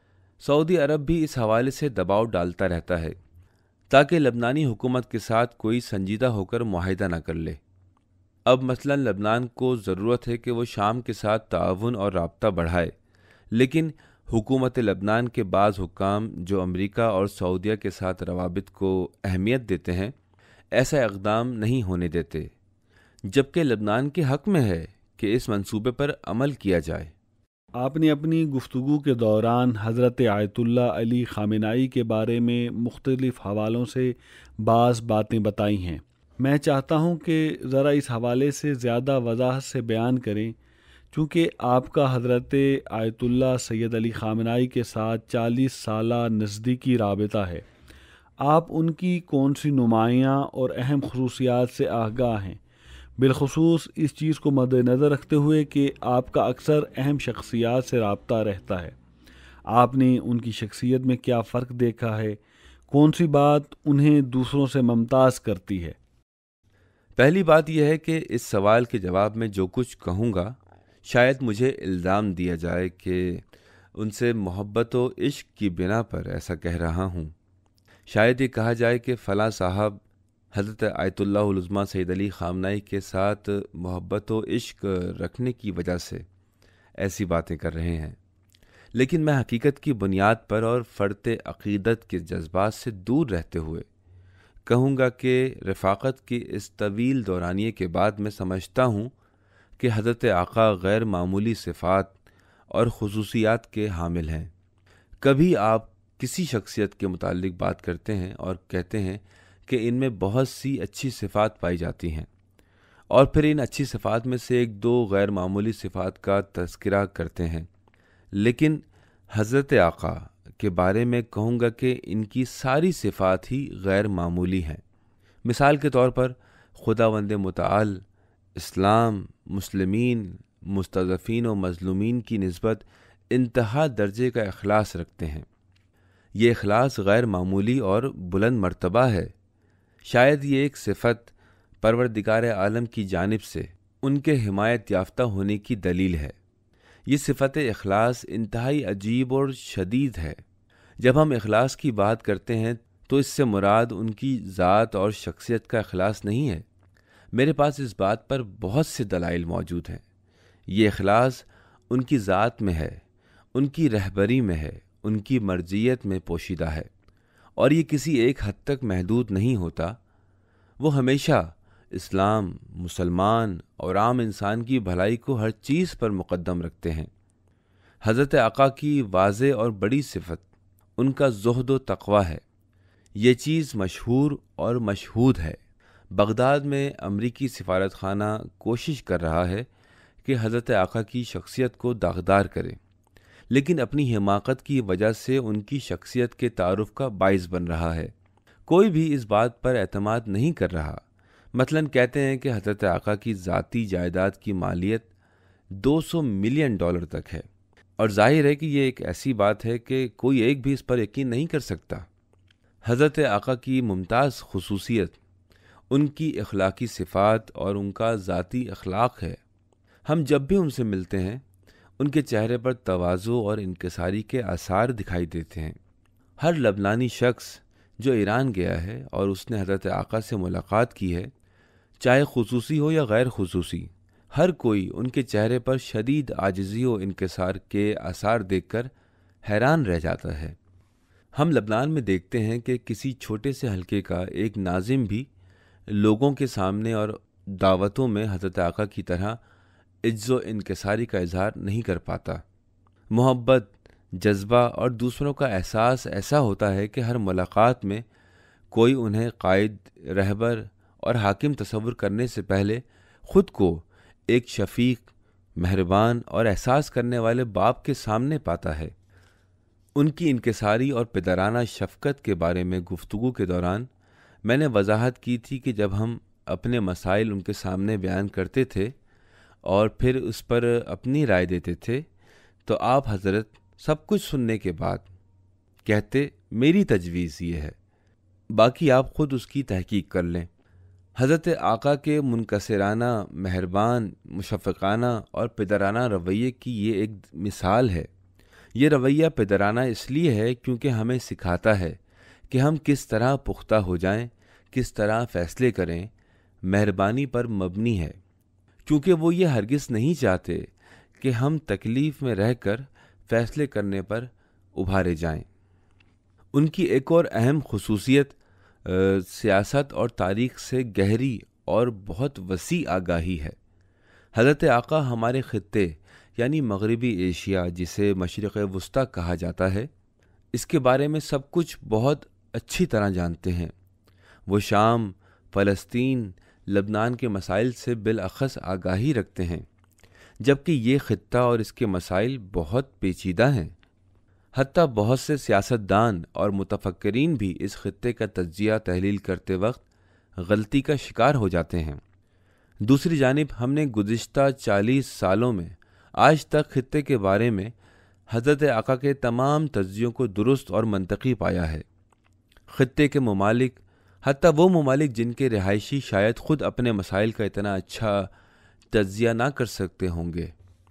سعودی عرب بھی اس حوالے سے دباؤ ڈالتا رہتا ہے تاکہ لبنانی حکومت کے ساتھ کوئی سنجیدہ ہو کر معاہدہ نہ کر لے۔ اب مثلاً لبنان کو ضرورت ہے کہ وہ شام کے ساتھ تعاون اور رابطہ بڑھائے، لیکن حکومت لبنان کے بعض حکام جو امریکہ اور سعودیہ کے ساتھ روابط کو اہمیت دیتے ہیں، ایسا اقدام نہیں ہونے دیتے، جبکہ لبنان کے حق میں ہے کہ اس منصوبے پر عمل کیا جائے۔ آپ نے اپنی گفتگو کے دوران حضرت آیت اللہ علی خامنائی کے بارے میں مختلف حوالوں سے بعض باتیں بتائی ہیں۔ میں چاہتا ہوں کہ ذرا اس حوالے سے زیادہ وضاحت سے بیان کریں، چونکہ آپ کا حضرت آیت اللہ سید علی خامنائی کے ساتھ 40 سالہ نزدیکی رابطہ ہے۔ آپ ان کی کون سی نمایاں اور اہم خصوصیات سے آگاہ ہیں، بالخصوص اس چیز کو مد نظر رکھتے ہوئے کہ آپ کا اکثر اہم شخصیات سے رابطہ رہتا ہے؟ آپ نے ان کی شخصیت میں کیا فرق دیکھا ہے؟ کون سی بات انہیں دوسروں سے ممتاز کرتی ہے؟ پہلی بات یہ ہے کہ اس سوال کے جواب میں جو کچھ کہوں گا شاید مجھے الزام دیا جائے کہ ان سے محبت و عشق کی بنا پر ایسا کہہ رہا ہوں۔ شاید یہ کہا جائے کہ فلاں صاحب حضرت آیت اللہ العظمیٰ سید علی خامنائی کے ساتھ محبت و عشق رکھنے کی وجہ سے ایسی باتیں کر رہے ہیں، لیکن میں حقیقت کی بنیاد پر اور فرط عقیدت کے جذبات سے دور رہتے ہوئے کہوں گا کہ رفاقت کی اس طویل دورانیے کے بعد میں سمجھتا ہوں کہ حضرت آقا غیر معمولی صفات اور خصوصیات کے حامل ہیں۔ کبھی آپ کسی شخصیت کے متعلق بات کرتے ہیں اور کہتے ہیں کہ ان میں بہت سی اچھی صفات پائی جاتی ہیں، اور پھر ان اچھی صفات میں سے ایک دو غیر معمولی صفات کا تذکرہ کرتے ہیں، لیکن حضرت آقا کے بارے میں کہوں گا کہ ان کی ساری صفات ہی غیر معمولی ہیں۔ مثال کے طور پر خداوند متعال اسلام، مسلمین، مستضعفین و مظلومین کی نسبت انتہا درجے کا اخلاص رکھتے ہیں۔ یہ اخلاص غیر معمولی اور بلند مرتبہ ہے۔ شاید یہ ایک صفت پروردگار عالم کی جانب سے ان کے حمایت یافتہ ہونے کی دلیل ہے۔ یہ صفت اخلاص انتہائی عجیب اور شدید ہے۔ جب ہم اخلاص کی بات کرتے ہیں تو اس سے مراد ان کی ذات اور شخصیت کا اخلاص نہیں ہے۔ میرے پاس اس بات پر بہت سے دلائل موجود ہیں۔ یہ اخلاص ان کی ذات میں ہے، ان کی رہبری میں ہے، ان کی مرضیت میں پوشیدہ ہے، اور یہ کسی ایک حد تک محدود نہیں ہوتا۔ وہ ہمیشہ اسلام، مسلمان اور عام انسان کی بھلائی کو ہر چیز پر مقدم رکھتے ہیں۔ حضرت آقا کی واضح اور بڑی صفت ان کا زہد و تقوی ہے۔ یہ چیز مشہور اور مشہود ہے۔ بغداد میں امریکی سفارت خانہ کوشش کر رہا ہے کہ حضرت آقا کی شخصیت کو داغدار کرے، لیکن اپنی حماقت کی وجہ سے ان کی شخصیت کے تعارف کا باعث بن رہا ہے۔ کوئی بھی اس بات پر اعتماد نہیں کر رہا، مثلاً کہتے ہیں کہ حضرت آقا کی ذاتی جائیداد کی مالیت $200 ملین تک ہے، اور ظاہر ہے کہ یہ ایک ایسی بات ہے کہ کوئی ایک بھی اس پر یقین نہیں کر سکتا۔ حضرت آقا کی ممتاز خصوصیت ان کی اخلاقی صفات اور ان کا ذاتی اخلاق ہے۔ ہم جب بھی ان سے ملتے ہیں ان کے چہرے پر تواضع اور انکساری کے آثار دکھائی دیتے ہیں۔ ہر لبنانی شخص جو ایران گیا ہے اور اس نے حضرت آقا سے ملاقات کی ہے، چاہے خصوصی ہو یا غیر خصوصی، ہر کوئی ان کے چہرے پر شدید عاجزی و انکسار کے آثار دیکھ کر حیران رہ جاتا ہے۔ ہم لبنان میں دیکھتے ہیں کہ کسی چھوٹے سے حلقے کا ایک ناظم بھی لوگوں کے سامنے اور دعوتوں میں حضرت آقا کی طرح عجز و انکساری کا اظہار نہیں کر پاتا۔ محبت، جذبہ اور دوسروں کا احساس ایسا ہوتا ہے کہ ہر ملاقات میں کوئی انہیں قائد، رہبر اور حاکم تصور کرنے سے پہلے خود کو ایک شفیق، مہربان اور احساس کرنے والے باپ کے سامنے پاتا ہے۔ ان کی انکساری اور پدرانہ شفقت کے بارے میں گفتگو کے دوران میں نے وضاحت کی تھی کہ جب ہم اپنے مسائل ان کے سامنے بیان کرتے تھے اور پھر اس پر اپنی رائے دیتے تھے تو آپ حضرت سب کچھ سننے کے بعد کہتے میری تجویز یہ ہے، باقی آپ خود اس کی تحقیق کر لیں۔ حضرت آقا کے منکسرانہ، مہربان، مشفقانہ اور پدرانہ رویے کی یہ ایک مثال ہے۔ یہ رویہ پدرانہ اس لیے ہے کیونکہ ہمیں سکھاتا ہے کہ ہم کس طرح پختہ ہو جائیں، کس طرح فیصلے کریں۔ مہربانی پر مبنی ہے کیونکہ وہ یہ ہرگز نہیں چاہتے کہ ہم تکلیف میں رہ کر فیصلے کرنے پر ابھارے جائیں۔ ان کی ایک اور اہم خصوصیت سیاست اور تاریخ سے گہری اور بہت وسیع آگاہی ہے۔ حضرت آقا ہمارے خطے یعنی مغربی ایشیا، جسے مشرق وسطیٰ کہا جاتا ہے، اس کے بارے میں سب کچھ بہت اچھی طرح جانتے ہیں۔ وہ شام، فلسطین، لبنان کے مسائل سے بالاخص آگاہی رکھتے ہیں، جبکہ یہ خطہ اور اس کے مسائل بہت پیچیدہ ہیں۔ حتیٰ بہت سے سیاستدان اور متفکرین بھی اس خطے کا تجزیہ تحلیل کرتے وقت غلطی کا شکار ہو جاتے ہیں۔ دوسری جانب ہم نے گزشتہ 40 سالوں میں آج تک خطے کے بارے میں حضرت آقا کے تمام تجزیوں کو درست اور منطقی پایا ہے۔ خطے کے ممالک، حتیٰ وہ ممالک جن کے رہائشی شاید خود اپنے مسائل کا اتنا اچھا تجزیہ نہ کر سکتے ہوں گے،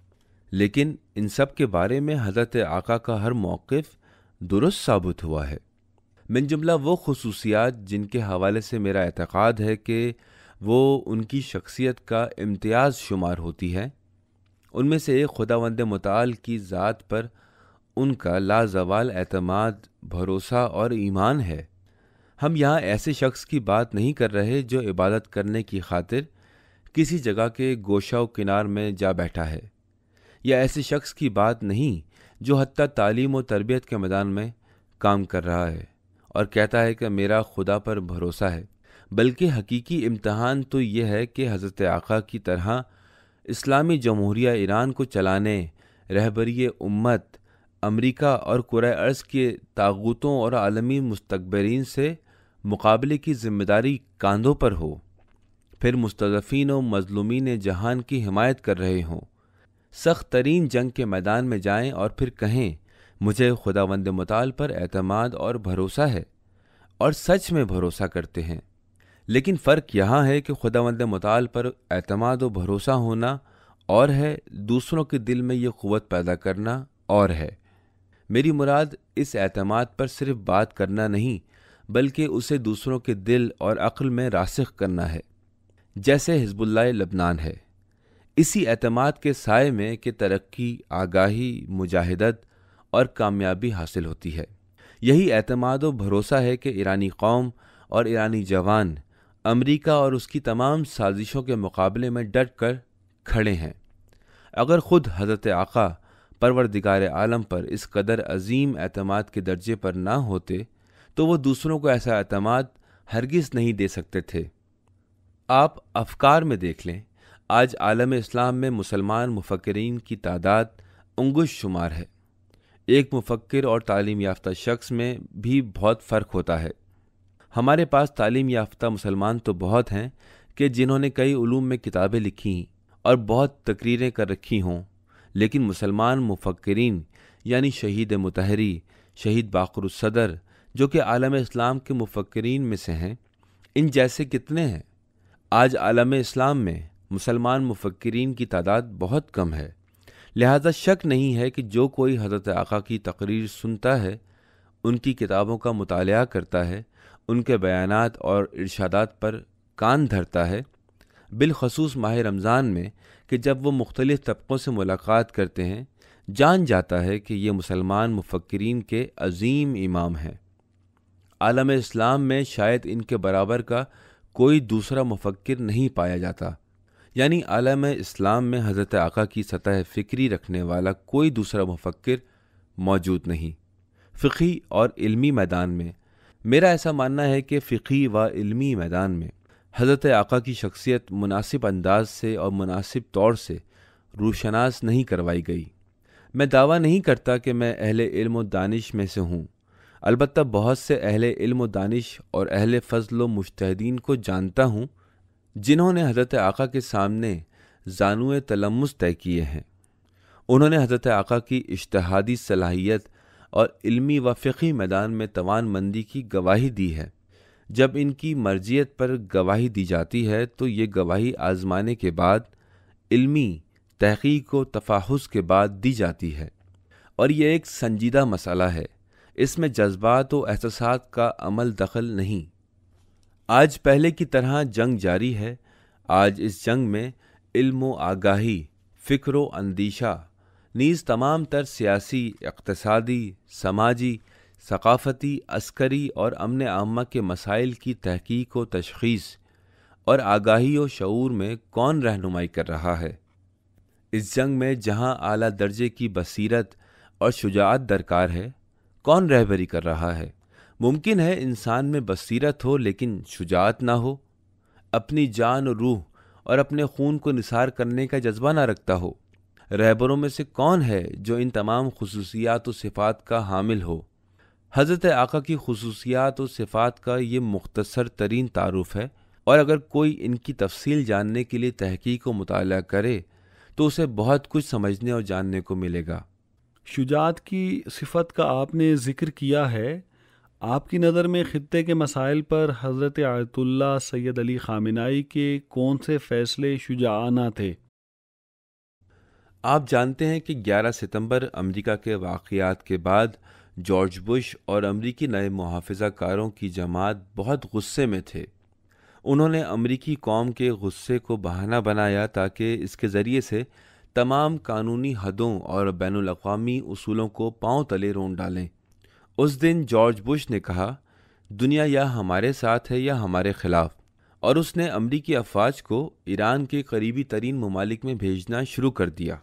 لیکن ان سب کے بارے میں حضرت آقا کا ہر موقف درست ثابت ہوا ہے۔ من جملہ وہ خصوصیات جن کے حوالے سے میرا اعتقاد ہے کہ وہ ان کی شخصیت کا امتیاز شمار ہوتی ہے، ان میں سے ایک خداوند متعال کی ذات پر ان کا لازوال اعتماد، بھروسہ اور ایمان ہے۔ ہم یہاں ایسے شخص کی بات نہیں کر رہے جو عبادت کرنے کی خاطر کسی جگہ کے گوشہ و کنار میں جا بیٹھا ہے، یا ایسے شخص کی بات نہیں جو حتیٰ تعلیم و تربیت کے میدان میں کام کر رہا ہے اور کہتا ہے کہ میرا خدا پر بھروسہ ہے، بلکہ حقیقی امتحان تو یہ ہے کہ حضرت آقا کی طرح اسلامی جمہوریہ ایران کو چلانے، رہبری امت، امریکہ اور کرۂ ارض کے طاغوتوں اور عالمی مستکبرین سے مقابلے کی ذمہ داری کاندھوں پر ہو، پھر مستضعفین و مظلومین جہان کی حمایت کر رہے ہوں، سخت ترین جنگ کے میدان میں جائیں اور پھر کہیں مجھے خداوند متعال پر اعتماد اور بھروسہ ہے، اور سچ میں بھروسہ کرتے ہیں۔ لیکن فرق یہاں ہے کہ خداوند متعال پر اعتماد و بھروسہ ہونا اور ہے، دوسروں کے دل میں یہ قوت پیدا کرنا اور ہے۔ میری مراد اس اعتماد پر صرف بات کرنا نہیں، بلکہ اسے دوسروں کے دل اور عقل میں راسخ کرنا ہے، جیسے حزب اللہ لبنان ہے۔ اسی اعتماد کے سائے میں کہ ترقی، آگاہی، مجاہدت اور کامیابی حاصل ہوتی ہے۔ یہی اعتماد و بھروسہ ہے کہ ایرانی قوم اور ایرانی جوان امریکہ اور اس کی تمام سازشوں کے مقابلے میں ڈٹ کر کھڑے ہیں۔ اگر خود حضرت آقا پروردگار عالم پر اس قدر عظیم اعتماد کے درجے پر نہ ہوتے تو وہ دوسروں کو ایسا اعتماد ہرگز نہیں دے سکتے تھے۔ آپ افکار میں دیکھ لیں، آج عالم اسلام میں مسلمان مفکرین کی تعداد انگشت شمار ہے۔ ایک مفکر اور تعلیم یافتہ شخص میں بھی بہت فرق ہوتا ہے۔ ہمارے پاس تعلیم یافتہ مسلمان تو بہت ہیں، کہ جنہوں نے کئی علوم میں کتابیں لکھی اور بہت تقریریں کر رکھی ہوں، لیکن مسلمان مفکرین یعنی شہید مطہری، شہید باقر الصدر جو کہ عالم اسلام کے مفکرین میں سے ہیں، ان جیسے کتنے ہیں؟ آج عالم اسلام میں مسلمان مفکرین کی تعداد بہت کم ہے، لہذا شک نہیں ہے کہ جو کوئی حضرت آقا کی تقریر سنتا ہے، ان کی کتابوں کا مطالعہ کرتا ہے، ان کے بیانات اور ارشادات پر کان دھرتا ہے، بالخصوص ماہ رمضان میں کہ جب وہ مختلف طبقوں سے ملاقات کرتے ہیں، جان جاتا ہے کہ یہ مسلمان مفکرین کے عظیم امام ہیں۔ عالم اسلام میں شاید ان کے برابر کا کوئی دوسرا مفکر نہیں پایا جاتا، یعنی عالم اسلام میں حضرت آقا کی سطح فکری رکھنے والا کوئی دوسرا مفکر موجود نہیں۔ فقہی اور علمی میدان میں میرا ایسا ماننا ہے کہ فقہی و علمی میدان میں حضرت آقا کی شخصیت مناسب انداز سے اور مناسب طور سے روشناس نہیں کروائی گئی۔ میں دعویٰ نہیں کرتا کہ میں اہل علم و دانش میں سے ہوں، البتہ بہت سے اہل علم و دانش اور اہل فضل و مجتہدین کو جانتا ہوں جنہوں نے حضرت آقا کے سامنے زانوئے تلمس طے کیے ہیں۔ انہوں نے حضرت آقا کی اجتہادی صلاحیت اور علمی و فقہی میدان میں توان مندی کی گواہی دی ہے۔ جب ان کی مرجعیت پر گواہی دی جاتی ہے تو یہ گواہی آزمانے کے بعد، علمی تحقیق و تفحص کے بعد دی جاتی ہے، اور یہ ایک سنجیدہ مسئلہ ہے، اس میں جذبات و احساسات کا عمل دخل نہیں۔ آج پہلے کی طرح جنگ جاری ہے، آج اس جنگ میں علم و آگاہی، فکر و اندیشہ نیز تمام تر سیاسی، اقتصادی، سماجی، ثقافتی، عسکری اور امن عامہ کے مسائل کی تحقیق و تشخیص اور آگاہی و شعور میں کون رہنمائی کر رہا ہے؟ اس جنگ میں جہاں اعلیٰ درجے کی بصیرت اور شجاعت درکار ہے، کون رہبری کر رہا ہے؟ ممکن ہے انسان میں بصیرت ہو لیکن شجاعت نہ ہو، اپنی جان و روح اور اپنے خون کو نثار کرنے کا جذبہ نہ رکھتا ہو۔ رہبروں میں سے کون ہے جو ان تمام خصوصیات و صفات کا حامل ہو؟ حضرت آقا کی خصوصیات و صفات کا یہ مختصر ترین تعارف ہے، اور اگر کوئی ان کی تفصیل جاننے کے لیے تحقیق و مطالعہ کرے تو اسے بہت کچھ سمجھنے اور جاننے کو ملے گا۔ شجاعت کی صفت کا آپ نے ذکر کیا ہے، آپ کی نظر میں خطے کے مسائل پر حضرت آیت اللہ سید علی خامنائی کے کون سے فیصلے شجاعانہ تھے؟ آپ جانتے ہیں کہ 11 ستمبر امریکہ کے واقعات کے بعد جارج بش اور امریکی نئے محافظہ کاروں کی جماعت بہت غصے میں تھے۔ انہوں نے امریکی قوم کے غصے کو بہانہ بنایا تاکہ اس کے ذریعے سے تمام قانونی حدوں اور بین الاقوامی اصولوں کو پاؤں تلے رون ڈالیں۔ اس دن جارج بش نے کہا، دنیا یا ہمارے ساتھ ہے یا ہمارے خلاف، اور اس نے امریکی افواج کو ایران کے قریبی ترین ممالک میں بھیجنا شروع کر دیا۔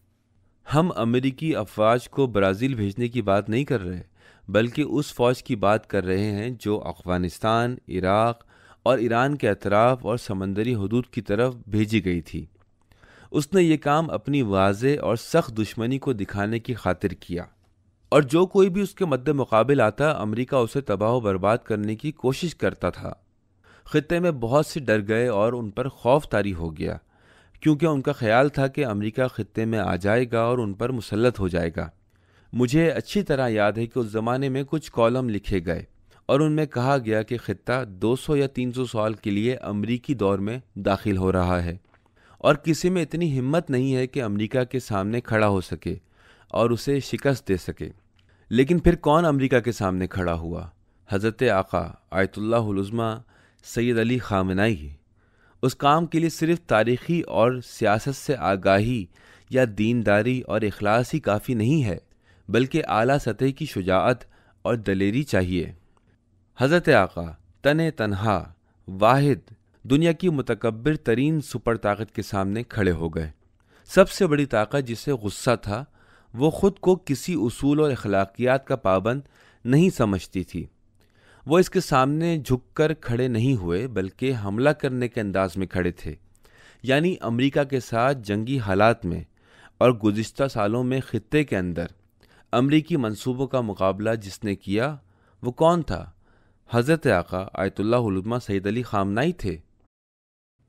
ہم امریکی افواج کو برازیل بھیجنے کی بات نہیں کر رہے، بلکہ اس فوج کی بات کر رہے ہیں جو افغانستان، عراق اور ایران کے اطراف اور سمندری حدود کی طرف بھیجی گئی تھی۔ اس نے یہ کام اپنی واضح اور سخت دشمنی کو دکھانے کی خاطر کیا، اور جو کوئی بھی اس کے مد مقابل آتا، امریکہ اسے تباہ و برباد کرنے کی کوشش کرتا تھا۔ خطے میں بہت سے ڈر گئے اور ان پر خوف طاری ہو گیا، کیونکہ ان کا خیال تھا کہ امریکہ خطے میں آ جائے گا اور ان پر مسلط ہو جائے گا۔ مجھے اچھی طرح یاد ہے کہ اس زمانے میں کچھ کالم لکھے گئے اور ان میں کہا گیا کہ خطہ 200 یا 300 سال کے لیے امریکی دور میں داخل ہو رہا ہے، اور کسی میں اتنی ہمت نہیں ہے کہ امریکہ کے سامنے کھڑا ہو سکے اور اسے شکست دے سکے۔ لیکن پھر کون امریکہ کے سامنے کھڑا ہوا؟ حضرت آقا آیت اللہ العظمیٰ سید علی خامنائی۔ اس کام کے لیے صرف تاریخی اور سیاست سے آگاہی یا دینداری اور اخلاص ہی کافی نہیں ہے، بلکہ اعلیٰ سطح کی شجاعت اور دلیری چاہیے۔ حضرت آقا تنہا واحد دنیا کی متکبر ترین سپر طاقت کے سامنے کھڑے ہو گئے۔ سب سے بڑی طاقت جسے غصہ تھا، وہ خود کو کسی اصول اور اخلاقیات کا پابند نہیں سمجھتی تھی۔ وہ اس کے سامنے جھک کر کھڑے نہیں ہوئے، بلکہ حملہ کرنے کے انداز میں کھڑے تھے، یعنی امریکہ کے ساتھ جنگی حالات میں اور گزشتہ سالوں میں خطے کے اندر امریکی منصوبوں کا مقابلہ جس نے کیا وہ کون تھا؟ حضرت آقا آیت اللہ العظمیٰ سید علی خامنائی تھے۔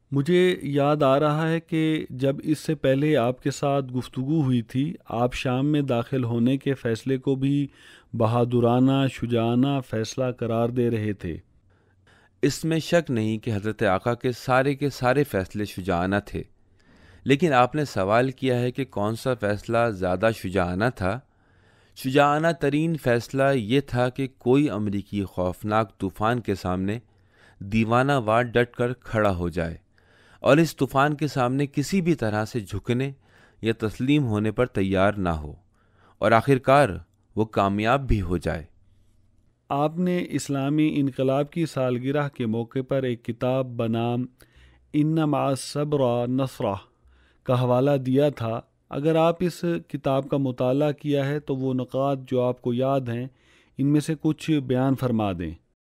مجھے یاد آ رہا ہے کہ جب اس سے پہلے آپ کے ساتھ گفتگو ہوئی تھی، آپ شام میں داخل ہونے کے فیصلے کو بھی بہادرانہ، شجاعانہ فیصلہ قرار دے رہے تھے۔ اس میں شک نہیں کہ حضرت آقا کے سارے فیصلے شجاعانہ تھے، لیکن آپ نے سوال کیا ہے کہ کون سا فیصلہ زیادہ شجاعانہ تھا۔ شجاعانہ ترین فیصلہ یہ تھا کہ کوئی امریکی خوفناک طوفان کے سامنے دیوانہ وار ڈٹ کر کھڑا ہو جائے اور اس طوفان کے سامنے کسی بھی طرح سے جھکنے یا تسلیم ہونے پر تیار نہ ہو، اور آخرکار وہ کامیاب بھی ہو جائے۔ آپ نے اسلامی انقلاب کی سالگرہ کے موقع پر ایک کتاب بنام ان مع الصبر نصرہ کا حوالہ دیا تھا۔ اگر آپ اس کتاب کا مطالعہ کیا ہے تو وہ نکات جو آپ کو یاد ہیں ان میں سے کچھ بیان فرما دیں۔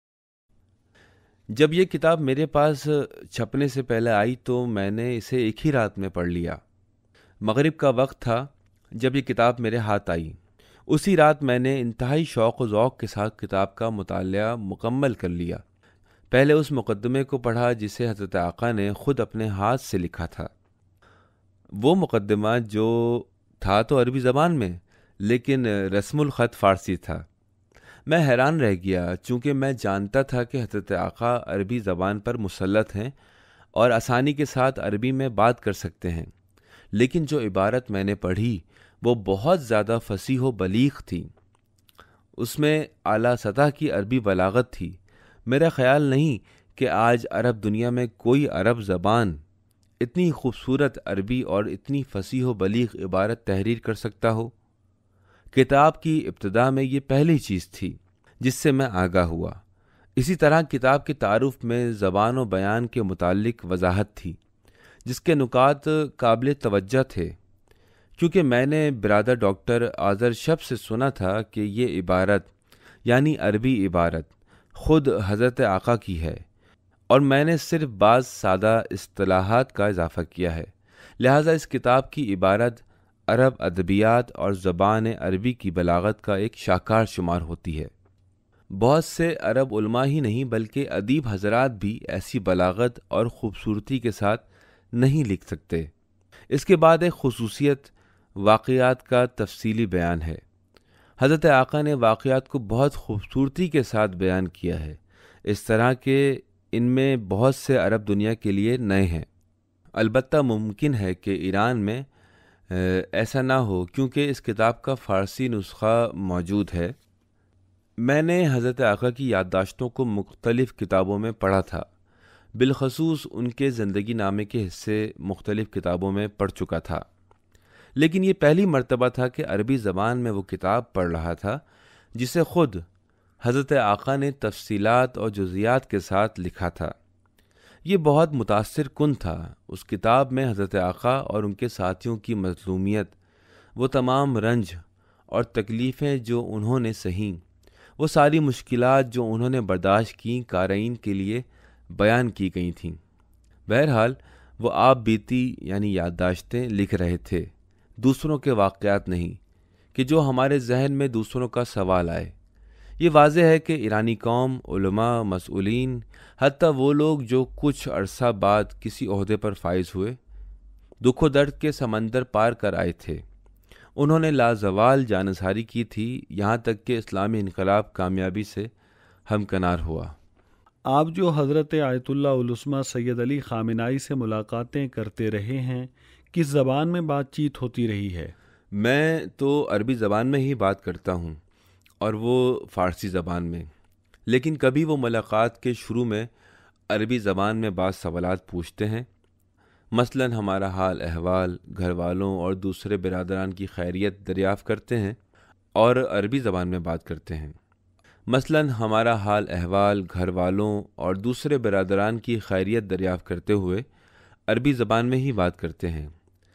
جب یہ کتاب میرے پاس چھپنے سے پہلے آئی تو میں نے اسے ایک ہی رات میں پڑھ لیا۔ مغرب کا وقت تھا جب یہ کتاب میرے ہاتھ آئی۔ اسی رات میں نے انتہائی شوق و ذوق کے ساتھ کتاب کا مطالعہ مکمل کر لیا۔ پہلے اس مقدمے کو پڑھا جسے حضرت آقا نے خود اپنے ہاتھ سے لکھا تھا۔ وہ مقدمہ جو تھا تو عربی زبان میں، لیکن رسم الخط فارسی تھا۔ میں حیران رہ گیا، چونکہ میں جانتا تھا کہ حضرت آقا عربی زبان پر مسلط ہیں اور آسانی کے ساتھ عربی میں بات کر سکتے ہیں، لیکن جو عبارت میں نے پڑھی وہ بہت زیادہ فصیح و بلیغ تھی۔ اس میں اعلیٰ سطح کی عربی بلاغت تھی۔ میرا خیال نہیں کہ آج عرب دنیا میں کوئی عرب زبان اتنی خوبصورت عربی اور اتنی فصیح و بلیغ عبارت تحریر کر سکتا ہو۔ کتاب کی ابتدا میں یہ پہلی چیز تھی جس سے میں آگاہ ہوا۔ اسی طرح کتاب کے تعارف میں زبان و بیان کے متعلق وضاحت تھی، جس کے نکات قابل توجہ تھے، کیونکہ میں نے برادر ڈاکٹر آذر شب سے سنا تھا کہ یہ عبارت یعنی عربی عبارت خود حضرت آقا کی ہے، اور میں نے صرف بعض سادہ اصطلاحات کا اضافہ کیا ہے، لہٰذا اس کتاب کی عبارت عرب ادبیات اور زبان عربی کی بلاغت کا ایک شاہکار شمار ہوتی ہے۔ بہت سے عرب علماء ہی نہیں بلکہ ادیب حضرات بھی ایسی بلاغت اور خوبصورتی کے ساتھ نہیں لکھ سکتے۔ اس کے بعد ایک خصوصیت واقعات کا تفصیلی بیان ہے۔ حضرت آقا نے واقعات کو بہت خوبصورتی کے ساتھ بیان کیا ہے، اس طرح کہ ان میں بہت سے عرب دنیا کے لیے نئے ہیں۔ البتہ ممکن ہے کہ ایران میں ایسا نہ ہو، کیونکہ اس کتاب کا فارسی نسخہ موجود ہے۔ میں نے حضرت آقا کی یادداشتوں کو مختلف کتابوں میں پڑھا تھا، بالخصوص ان کے زندگی نامے کے حصے مختلف کتابوں میں پڑھ چکا تھا، لیکن یہ پہلی مرتبہ تھا کہ عربی زبان میں وہ کتاب پڑھ رہا تھا جسے خود حضرت آقا نے تفصیلات اور جزیات کے ساتھ لکھا تھا۔ یہ بہت متاثر کن تھا۔ اس کتاب میں حضرت آقا اور ان کے ساتھیوں کی مظلومیت، وہ تمام رنج اور تکلیفیں جو انہوں نے سہیں، وہ ساری مشکلات جو انہوں نے برداشت کیں، قارئین کے لیے بیان کی گئی تھیں۔ بہرحال وہ آپ بیتی یعنی یادداشتیں لکھ رہے تھے، دوسروں کے واقعات نہیں کہ جو ہمارے ذہن میں دوسروں کا سوال آئے۔ یہ واضح ہے کہ ایرانی قوم، علماء، مسئولین، حتیٰ وہ لوگ جو کچھ عرصہ بعد کسی عہدے پر فائز ہوئے، دکھ و درد کے سمندر پار کر آئے تھے۔ انہوں نے لازوال جانثاری کی تھی، یہاں تک کہ اسلامی انقلاب کامیابی سے ہمکنار ہوا۔ آپ جو حضرت آیت اللہ العظمیٰ سید علی خامنائی سے ملاقاتیں کرتے رہے ہیں، کس زبان میں بات چیت ہوتی رہی ہے؟ میں تو عربی زبان میں ہی بات کرتا ہوں اور وہ فارسی زبان میں، لیکن کبھی وہ ملاقات کے شروع میں عربی زبان میں بعض سوالات پوچھتے ہیں، مثلاً ہمارا حال احوال، گھر والوں اور دوسرے برادران کی خیریت دریافت کرتے ہیں اور عربی زبان میں بات کرتے ہیں۔ مثلاً ہمارا حال احوال، گھر والوں اور دوسرے برادران کی خیریت دریافت کرتے ہوئے عربی زبان میں ہی بات کرتے ہیں۔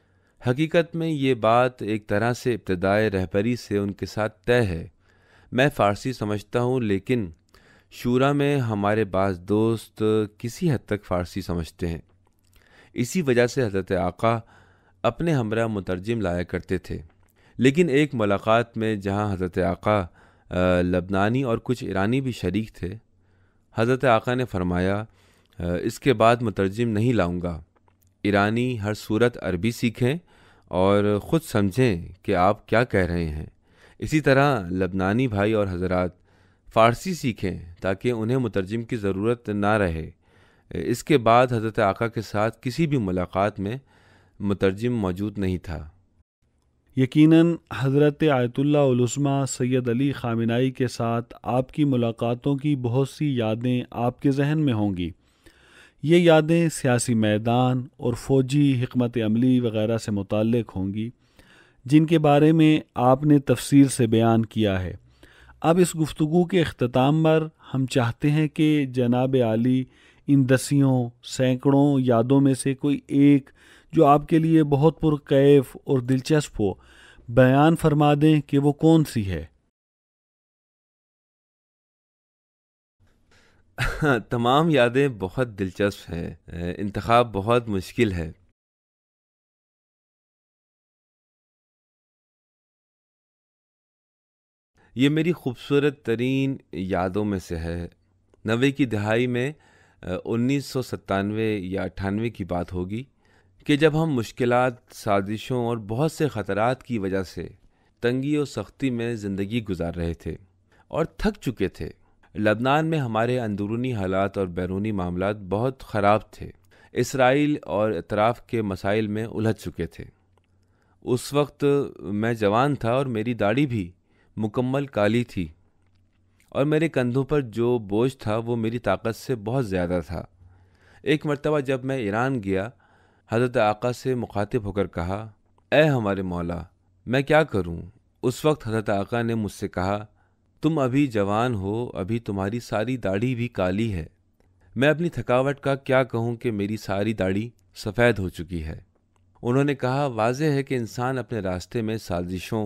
حقیقت میں یہ بات ایک طرح سے ابتدائے رہبری سے ان کے ساتھ طے ہے۔ میں فارسی سمجھتا ہوں، لیکن شورا میں ہمارے بعض دوست کسی حد تک فارسی سمجھتے ہیں۔ اسی وجہ سے حضرت آقا اپنے ہمراہ مترجم لایا کرتے تھے، لیکن ایک ملاقات میں جہاں حضرت آقا لبنانی اور کچھ ایرانی بھی شریک تھے، حضرت آقا نے فرمایا، اس کے بعد مترجم نہیں لاؤں گا۔ ایرانی ہر صورت عربی سیکھیں اور خود سمجھیں کہ آپ کیا کہہ رہے ہیں۔ اسی طرح لبنانی بھائی اور حضرات فارسی سیکھیں تاکہ انہیں مترجم کی ضرورت نہ رہے۔ اس کے بعد حضرت آقا کے ساتھ کسی بھی ملاقات میں مترجم موجود نہیں تھا۔ یقیناً حضرت آیت اللہ العظمیٰ سید علی خامنائی کے ساتھ آپ کی ملاقاتوں کی بہت سی یادیں آپ کے ذہن میں ہوں گی۔ یہ یادیں سیاسی میدان اور فوجی حکمت عملی وغیرہ سے متعلق ہوں گی، جن کے بارے میں آپ نے تفصیل سے بیان کیا ہے۔ اب اس گفتگو کے اختتام پر ہم چاہتے ہیں کہ جناب عالی ان دسیوں سینکڑوں یادوں میں سے کوئی ایک جو آپ کے لیے بہت پرکیف اور دلچسپ ہو بیان فرما دیں کہ وہ کون سی ہے۔ تمام یادیں بہت دلچسپ ہیں، انتخاب بہت مشکل ہے۔ یہ میری خوبصورت ترین یادوں میں سے ہے۔ 90 کی دہائی میں 1997 یا 98 کی بات ہوگی کہ جب ہم مشکلات، سازشوں اور بہت سے خطرات کی وجہ سے تنگی اور سختی میں زندگی گزار رہے تھے اور تھک چکے تھے۔ لبنان میں ہمارے اندرونی حالات اور بیرونی معاملات بہت خراب تھے۔ اسرائیل اور اطراف کے مسائل میں الجھ چکے تھے۔ اس وقت میں جوان تھا اور میری داڑھی بھی مکمل کالی تھی، اور میرے کندھوں پر جو بوجھ تھا وہ میری طاقت سے بہت زیادہ تھا۔ ایک مرتبہ جب میں ایران گیا، حضرت آقا سے مخاطب ہو کر کہا، اے ہمارے مولا، میں کیا کروں؟ اس وقت حضرت آقا نے مجھ سے کہا، تم ابھی جوان ہو، ابھی تمہاری ساری داڑھی بھی کالی ہے۔ میں اپنی تھکاوٹ کا کیا کہوں کہ میری ساری داڑھی سفید ہو چکی ہے۔ انہوں نے کہا، واضح ہے کہ انسان اپنے راستے میں سازشوں،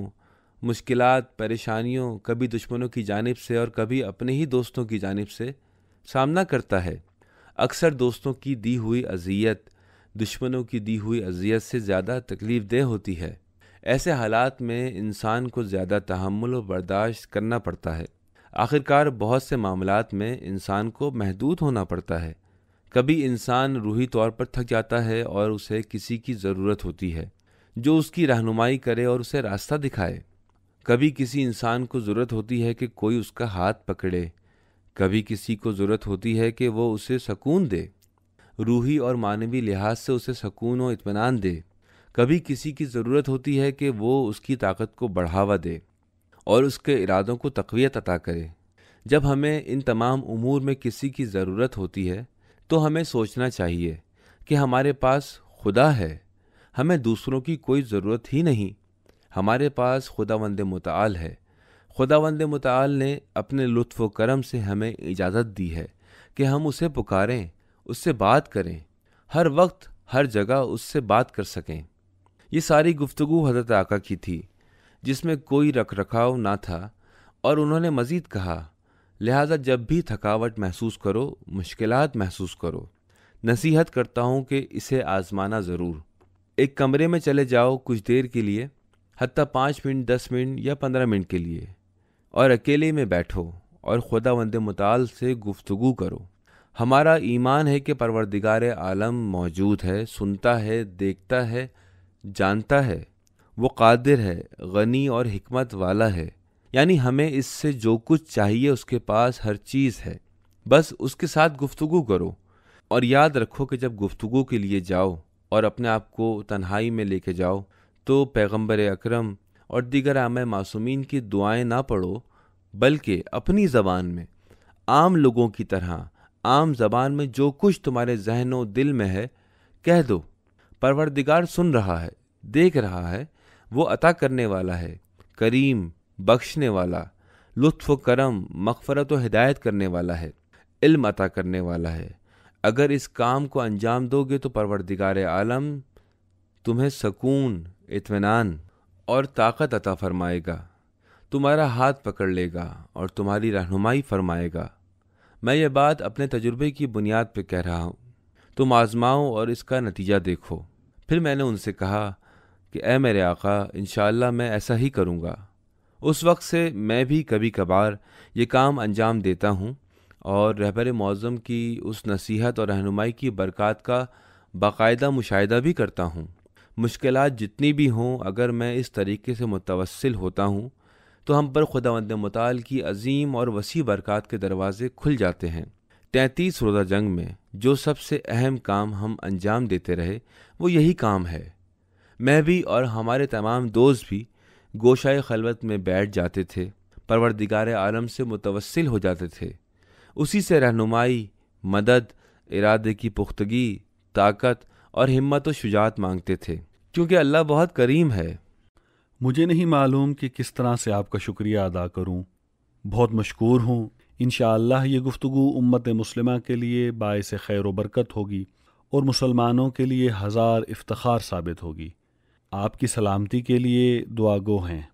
مشکلات، پریشانیوں، کبھی دشمنوں کی جانب سے اور کبھی اپنے ہی دوستوں کی جانب سے سامنا کرتا ہے۔ اکثر دوستوں کی دی ہوئی اذیت دشمنوں کی دی ہوئی اذیت سے زیادہ تکلیف دہ ہوتی ہے۔ ایسے حالات میں انسان کو زیادہ تحمل و برداشت کرنا پڑتا ہے۔ آخرکار بہت سے معاملات میں انسان کو محدود ہونا پڑتا ہے۔ کبھی انسان روحی طور پر تھک جاتا ہے اور اسے کسی کی ضرورت ہوتی ہے جو اس کی رہنمائی کرے اور اسے راستہ دکھائے۔ کبھی کسی انسان کو ضرورت ہوتی ہے کہ کوئی اس کا ہاتھ پکڑے، کبھی کسی کو ضرورت ہوتی ہے کہ وہ اسے سکون دے، روحی اور معنوی لحاظ سے اسے سکون و اطمینان دے۔ کبھی کسی کی ضرورت ہوتی ہے کہ وہ اس کی طاقت کو بڑھاوا دے اور اس کے ارادوں کو تقویت عطا کرے۔ جب ہمیں ان تمام امور میں کسی کی ضرورت ہوتی ہے تو ہمیں سوچنا چاہیے کہ ہمارے پاس خدا ہے، ہمیں دوسروں کی کوئی ضرورت ہی نہیں۔ ہمارے پاس خداوند متعال ہے۔ خداوند متعال نے اپنے لطف و کرم سے ہمیں اجازت دی ہے کہ ہم اسے پکاریں، اس سے بات کریں، ہر وقت ہر جگہ اس سے بات کر سکیں۔ یہ ساری گفتگو حضرت آقا کی تھی، جس میں کوئی رکھ رکھاؤ نہ تھا، اور انہوں نے مزید کہا، لہٰذا جب بھی تھکاوٹ محسوس کرو، مشکلات محسوس کرو، نصیحت کرتا ہوں کہ اسے آزمانا ضرور۔ ایک کمرے میں چلے جاؤ کچھ دیر کے لیے، حتیٰ 5 منٹ، 10 منٹ یا 15 منٹ کے لیے، اور اکیلے میں بیٹھو اور خداوند متعال سے گفتگو کرو۔ ہمارا ایمان ہے کہ پروردگار عالم موجود ہے، سنتا ہے، دیکھتا ہے، جانتا ہے، وہ قادر ہے، غنی اور حکمت والا ہے، یعنی ہمیں اس سے جو کچھ چاہیے اس کے پاس ہر چیز ہے، بس اس کے ساتھ گفتگو کرو۔ اور یاد رکھو کہ جب گفتگو کے لیے جاؤ اور اپنے آپ کو تنہائی میں لے کے جاؤ تو پیغمبر اکرم اور دیگر عامہ معصومین کی دعائیں نہ پڑھو، بلکہ اپنی زبان میں عام لوگوں کی طرح عام زبان میں جو کچھ تمہارے ذہن و دل میں ہے کہہ دو۔ پروردگار سن رہا ہے، دیکھ رہا ہے، وہ عطا کرنے والا ہے، کریم، بخشنے والا، لطف و کرم، مغفرت و ہدایت کرنے والا ہے، علم عطا کرنے والا ہے۔ اگر اس کام کو انجام دو گے تو پروردگار عالم تمہیں سکون، اطمینان اور طاقت عطا فرمائے گا، تمہارا ہاتھ پکڑ لے گا اور تمہاری رہنمائی فرمائے گا۔ میں یہ بات اپنے تجربے کی بنیاد پہ کہہ رہا ہوں، تم آزماؤ اور اس کا نتیجہ دیکھو۔ پھر میں نے ان سے کہا کہ اے میرے آقا، انشاءاللہ میں ایسا ہی کروں گا۔ اس وقت سے میں بھی کبھی کبھار یہ کام انجام دیتا ہوں اور رہبر معظم کی اس نصیحت اور رہنمائی کی برکات کا باقاعدہ مشاہدہ بھی کرتا ہوں۔ مشکلات جتنی بھی ہوں، اگر میں اس طریقے سے متوسل ہوتا ہوں تو ہم پر خداوند متعال کی عظیم اور وسیع برکات کے دروازے کھل جاتے ہیں۔ 33 روزہ جنگ میں جو سب سے اہم کام ہم انجام دیتے رہے وہ یہی کام ہے۔ میں بھی اور ہمارے تمام دوست بھی گوشائے خلوت میں بیٹھ جاتے تھے، پروردگار عالم سے متوسل ہو جاتے تھے، اسی سے رہنمائی، مدد، ارادے کی پختگی، طاقت اور ہمت و شجاعت مانگتے تھے، کیونکہ اللہ بہت کریم ہے۔ مجھے نہیں معلوم کہ کس طرح سے آپ کا شکریہ ادا کروں۔ بہت مشکور ہوں۔ انشاءاللہ یہ گفتگو امت مسلمہ کے لیے باعث خیر و برکت ہوگی اور مسلمانوں کے لیے ہزار افتخار ثابت ہوگی۔ آپ کی سلامتی کے لیے دعا گو ہیں۔